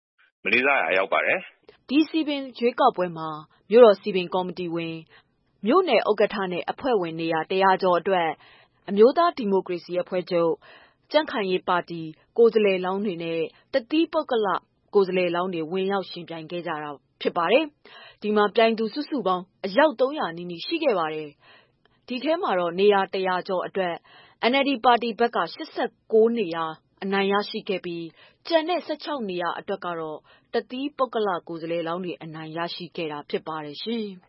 [SPEAKER 4] မလေးရှားရောက်ပါတယ်
[SPEAKER 15] ဒီစီပင်ရွေးကောက်ပွဲမှာမြို့တော်စီပင်ကော်မတီဝင်မြို့နယ်ဥက္ကဋ္ဌနဲ့အဖွဲ့ဝင်နေရာတရာကျော်အတွက်အမျိုးသားဒီမိုကရေစီအဖွဲ့ချုပ်ကြံ့ခိုင်ရေးပါတီကိုယ်စားလှယ်လောင်းတွေနဲ့တသီးပုဂ္ဂလကိုယ်စားလှယ်လောင်းတွေဝင်ရောက်ရှင်ပြိုင်ခဲ့ကြတာဖြစ်ပါတယ်။ဒီမှာပြိုင်သူစုစုပေါင်းအယောက်သုံးရာနီးနီးရှိခဲ့ပါတယ်။ဒီထဲမှာတော့နေရာတရာကျော်အတွက် အန်အယ်လ်ဒီ ပါတီဘက်က၈၉နေရာအနိုင်ရရှိခဲ့ပြီးကျန်တဲ့၁၆နေရာအတွက်ကတော့တသီးပုဂ္ဂလကိုယ်စားလှယ်လောင်းတွေအနိုင်ရရှိခဲ့တာဖြစ်ပါတယ်ရှင်။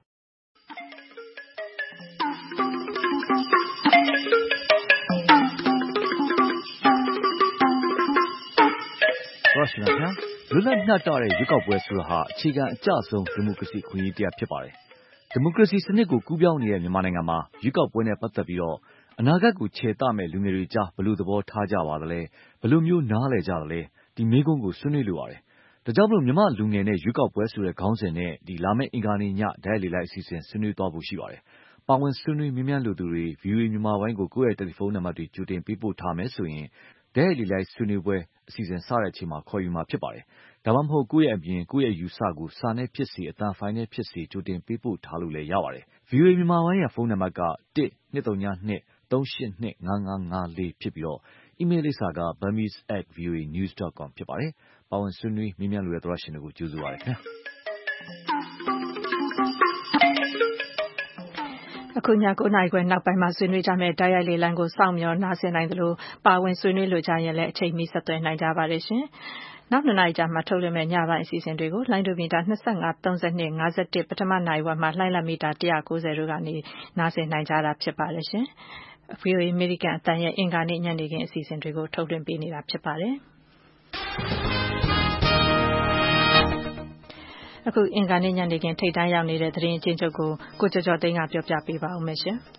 [SPEAKER 1] ရရှိလားလွတ်လပ်မျှတတဲ့ရွေးကောက်ပွဲဆိုတာဟာအခြေခံအကျဆုံးဒီမိုကရေစီခွင့်ရေးတရားဖြစ်ပါတယ်။ဒီမိုကရေစီစနစ်ကိုကူးပြောင်းနေတဲ့မြန်မာနိုင်ငံမှာရွေးကောက်ပွဲနဲ့ပတ်သက်ပြီးတော့အနာဂတ်ကိုခြေတမဲ့လူငယ်တွေကြားဘလို့သဘောထားကြပါသလဲဘလို့မျိုးနားလည်ကြသလဲဒီမေးခွန်းကိုဆွေးနွေးလိုပါတယ်။ဒါကြောင့်မလို့မြန်မာလူငယ်နဲ့ရွေးကောက်ပွဲဆိုတဲ့ခေါင်းစဉ်နဲ့ဒီလာမယ့်အင်္ဂါနေ့ညဒိုင်လေလိုက်အစီအစဉ်ဆွေးနွေးသွားဖို့ရှိပါတယ်။ပါဝင်ဆွေးနွေးမြင်းမြန်းလူသူတွေ ဗီအိုအေ မြန်မာပိုင်းကိုကိုယ့်ရဲ့တယ်လီဖုန်းနံပါတ်တွေကြိုတင်ပေးပို့ထားမယ်ဆိုရင်ဒိုင်လေလိုက်ဆွေးနွေးပွဲအစီအစဉ်စတဲ့အချိန်မှာခေါ်ယူမှာဖြစ်ပါတယ်။ဒါမှမဟုတ်ကိုယ့်ရဲ့အမြင်ကိုယ့်ရဲ့ယူဆကိုစာနဲ့ဖြစ်စေအသံဖိုင်နဲ့ဖြစ်စေကြိုတင်ပေးပို့ထားလို့လည်းရပါတယ်။ ဗီအိုအေ မြန်မာပိုင်းရဲ့ဖုန်းနံပါတ်ကတစ်နှစ်သုံးညနှစ်သုံးရှစ်နှစ်ငါးငါးငါးလေးဖြစ်ပြီးတော့အီးမေးလ်လိပ်စာက burmese at voanews dot com ဖြစ်ပါတယ်။ပါဝင်ဆွေးနွေးမြင်းမြန်းလိုတဲ့သောရရှင်တို့ကိုကြိုဆိုပါရစေခင်ဗျာ
[SPEAKER 2] ။အခုညကိုနိုင်ခွဲနောက်ပိုင်းမှာဆွေးနွေးကြမယ့်တိုက်ရိုက်လေလံကိုစောင့်မျှော်နားဆင်နိုင်သလိုပါဝင်ဆွေးနွေးလိုကြရင်လည်းအချိန်မီဆက်သွယ်နိုင်ကြပါတယ်ရှင်။နောက်နှစ်နာရီကြာမှထုတ်လွှင့်မယ့်ညပိုင်းအစီအစဉ်တွေကိုလိုင်းဒိုမီတာနှစ်၅ သုံး၂ ၅၁ပထမနာရီဝက်မှာလှိုင်းလမီတာ၁၉၀တို့ကနေနားဆင်နိုင်ကြတာဖြစ်ပါတယ်ရှင်။ ဗီအိုအေ American အသံရဲ့အင်္ဂါနေ့ညနေခင်းအစီအစဉ်တွေကိုထုတ်လွှင့်ပေးနေတာဖြစ်ပါတယ်။အခုအင်္ဂါနေ့ညနေခင်းထိပ်တန်းရောက်နေတဲ့သတင်းအချင်းချုပ်ကိုကိုကျော်ကျော်သိန်းကပြောပြပေးပါဦးမယ်ရှင်။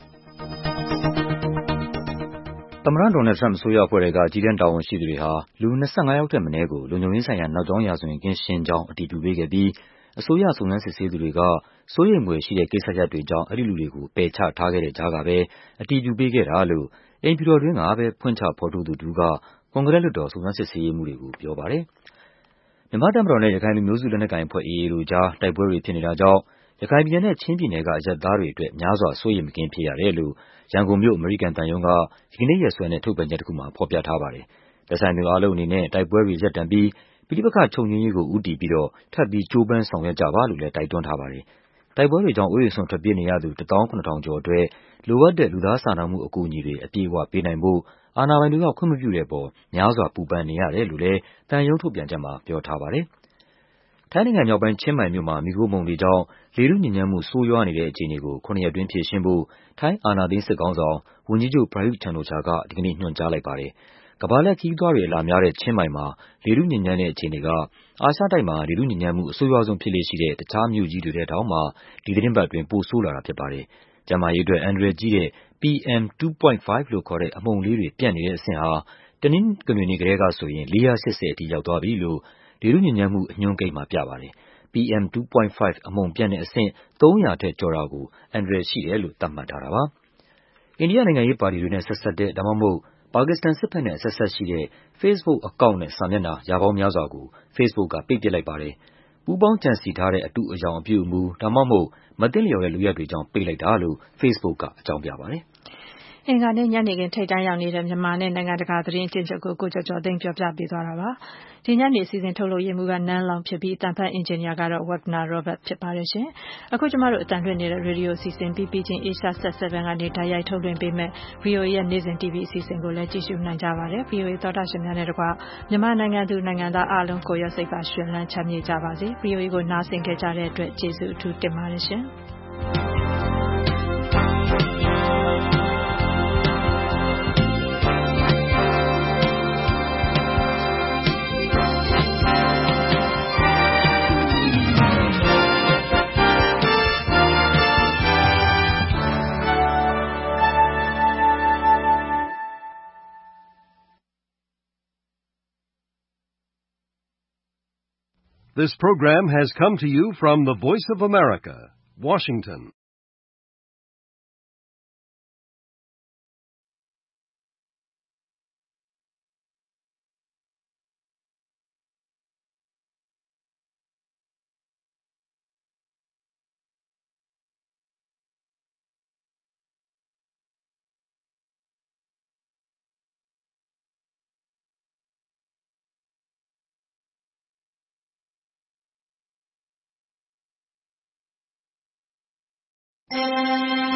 [SPEAKER 3] သမ္မတဒေါ်နယ်ထရမ့်အစိုးရအဖွဲ့ကကြီးတန်းတာဝန်ရှိသူတွေဟာလူ၂၅ယောက်ထက်မနည်းကိုလုံခြုံရေးဆိုင်ရာနောက်ကြောင်းရာဇဝင်ကင်းရှင်းကြောင်းအတည်ပြုပေးခဲ့ပြီးအစိုးရစုံစမ်းစစ်ဆေးသူတွေကစိုးရိမ်ဖွယ်ရှိတဲ့ကိစ္စရပ်တွေကြောင့်အဲဒီလူတွေကိုပယ်ချထားခဲ့တဲ့ကြားကပဲအတည်ပြုပေးခဲ့တာလို့အိမ်ဖြူတော်တွင်းကပဲဖွင့်ချဖော်ထုတ်သူတဦးကကွန်ဂရက်လွှတ်တော်စုံစမ်းစစ်ဆေးရေးမှူးတွေကိုပြောပါတယ်။မြန်မာ့တပ်မတော်နဲ့ရခိုင်လူမျိုးစုလက်နက်ကိုင်အဖွဲ့ အေအေ တို့ကြားတိုက်ပွဲတွေဖြစ်နေတာကြောင့်ရခိုင်ပြည်နယ်နဲ့ချင်းပြည်နယ်ကအရပ်သားတွေအတွက်များစွာစိုးရိမ်မကင်းဖြစ်ရတယ်လို့ရန်ကုန်မြို့အမေရိကန်သံရုံးကဒီကနေ့ရက်စွဲနဲ့ထုတ်ပြန်ချက်တစ်ခုမှာဖော်ပြထားပါတယ်။သက်ဆိုင်သူအားလုံးအနေနဲ့တိုက်ပွဲတွေရပ်တန့်ပြီးပဋိပက္ခချုပ်ငြိမ်းရေးကိုဦးတည်ပြီးတော့ထပ်ပြီးကြိုးပမ်းဆောင်ရွက်ကြပါလို့လည်းတိုက်တွန်းထားပါတယ်။တိုက်ပွဲတွေကြောင့်အိုးအိမ်စွန့်ထွက်ပြေးနေရသူတစ်သောင်းခုနှစ်ထောင်ကျော်အတွက်လိုအပ်တဲ့လူသားစာနာမှုအကူအညီတွေအပြည့်အဝပေးနိုင်ဖို့အာဏာပိုင်တွေကခွင့်မပြုတဲ့အပေါ်များစွာပူပန်နေရတယ်လို့လည်းသံရုံးထုတ်ပြန်ချက်မှာပြောထားပါတယ်။ထိုင်းနိုင်ငံမြောက်ပိုင်းချင်းမိုင်မြို့မှာမီးခိုးမှုန်တွေကြောင့်လေထုညစ်ညမ်းမှုဆိုးရွားနေတဲ့အခြေအနေကိုခုနှစ်ရက်တွင်းဖြေရှင်းဖို့ထိုင်းအာဏာသိမ်းစစ်ခေါင်းဆောင်ဝန်ကြီးချုပ် Prayut Chan-o-cha ကဒီကနေ့ညွှန်ကြားလိုက်ပါတယ်။ကမ္ဘာလှည့်ခရီးသွားတွေအလာများတဲ့ချင်းမိုင်မှာလေထုညစ်ညမ်းတဲ့အခြေအနေကအာရှတိုက်မှာလေထုညစ်ညမ်းမှုအဆိုးရွားဆုံးဖြစ်လေ့ရှိတဲ့တခြားမြို့ကြီးတွေထဲတောင်မှဒီသီတင်းပတ်အတွင်းပိုဆိုးလာတာဖြစ်ပါတယ်။ကျန်းမာရေးအတွက်အန္တရာယ်ကြီးတဲ့ ပီ အမ် ၂.၅ လို့ခေါ်တဲ့အမှုန်လေးတွေပြန့်နေတဲ့အဆင့်ဟာတနင်္ဂနွေနေ့ကတည်းကဆိုရင်လေးရာ၈၀အထိရောက်သွားပြီလို့လေထုညစ်ညမ်းမှုအညွှန်းကိန်းမှာပြပါတယ်။ ပီ အမ် ၂.၅ အမှုန်ပြန့်တဲ့အဆင့်သုံးရာထက်ကျော်တာကိုအန္တရာယ်ရှိတယ်လို့သတ်မှတ်ထားတာပါ။အိန္ဒိယနိုင်ငံရေးပါတီတွေနဲ့ဆက်စပ်တဲ့ဒါမှမဟုတ်ပါကစ္စတန်စစ်ဘက်နဲ့အဆက်အစပ်ရှိတဲ့ Facebook အကောင့်နဲ့စာမျက်နှာရာပေါင်းများစွာကို Facebook ကပိတ်ပစ်လိုက်ပါတယ်။ပူးပေါင်းကြံစည်ထားတဲ့အတုအယောင်အပြုအမူဒါမှမဟုတ်မသင့်လျော်တဲ့လုပ်ရပ်တွေကြောင့်ပိတ်လိုက်တာလို့ Facebook ကအကြောင်းပြပါတယ်။
[SPEAKER 2] အင်္ဂါနေ့ညနေခင်းထိပ်တန်းရောက်နေတဲ့မြန်မာနဲ့နိုင်ငံတကာသတင်းအကျဉ်းချုပ်ကိုကိုကျော်ကျော်သိန်းပြောပြပေးသွားတာပါ။ဒီညနေအစီအစဉ်ထုတ်လုပ်ရေးမှူးကနန်းလောင်ဖြစ်ပြီးအတန်ဖတ်အင်ဂျင်နီယာကတော့ Wagner Robert ဖြစ်ပါတယ်ရှင်။အခုကျမတို့အတန်လွှင့်နေတဲ့ရေဒီယိုအစီအစဉ်ပြီးပြီးချင်း Asia Sat 7ကနေတိုက်ရိုက်ထုတ်လွှင့်ပေးမဲ့ ဗီအိုအေ ရဲ့နေ့စဉ် တီဗီ အစီအစဉ်ကိုလည်းကြည့်ရှုနိုင်ကြပါတယ်။ ဗီအိုအေသောတာရှင်များနဲ့တကွမြန်မာနိုင်ငံသူနိုင်ငံသားအားလုံးကိုရောစိတ်ပါရှင်လန်းချမ်းမြေ့ကြပါစေ။ ဗီအိုအေကိုနားဆင်ကြတဲ့အတွက်ကျေးဇူးအထူးတင်ပါတယ်ရှင်။
[SPEAKER 18] This program has come to you from the Voice of America, Washington.
[SPEAKER 19] ။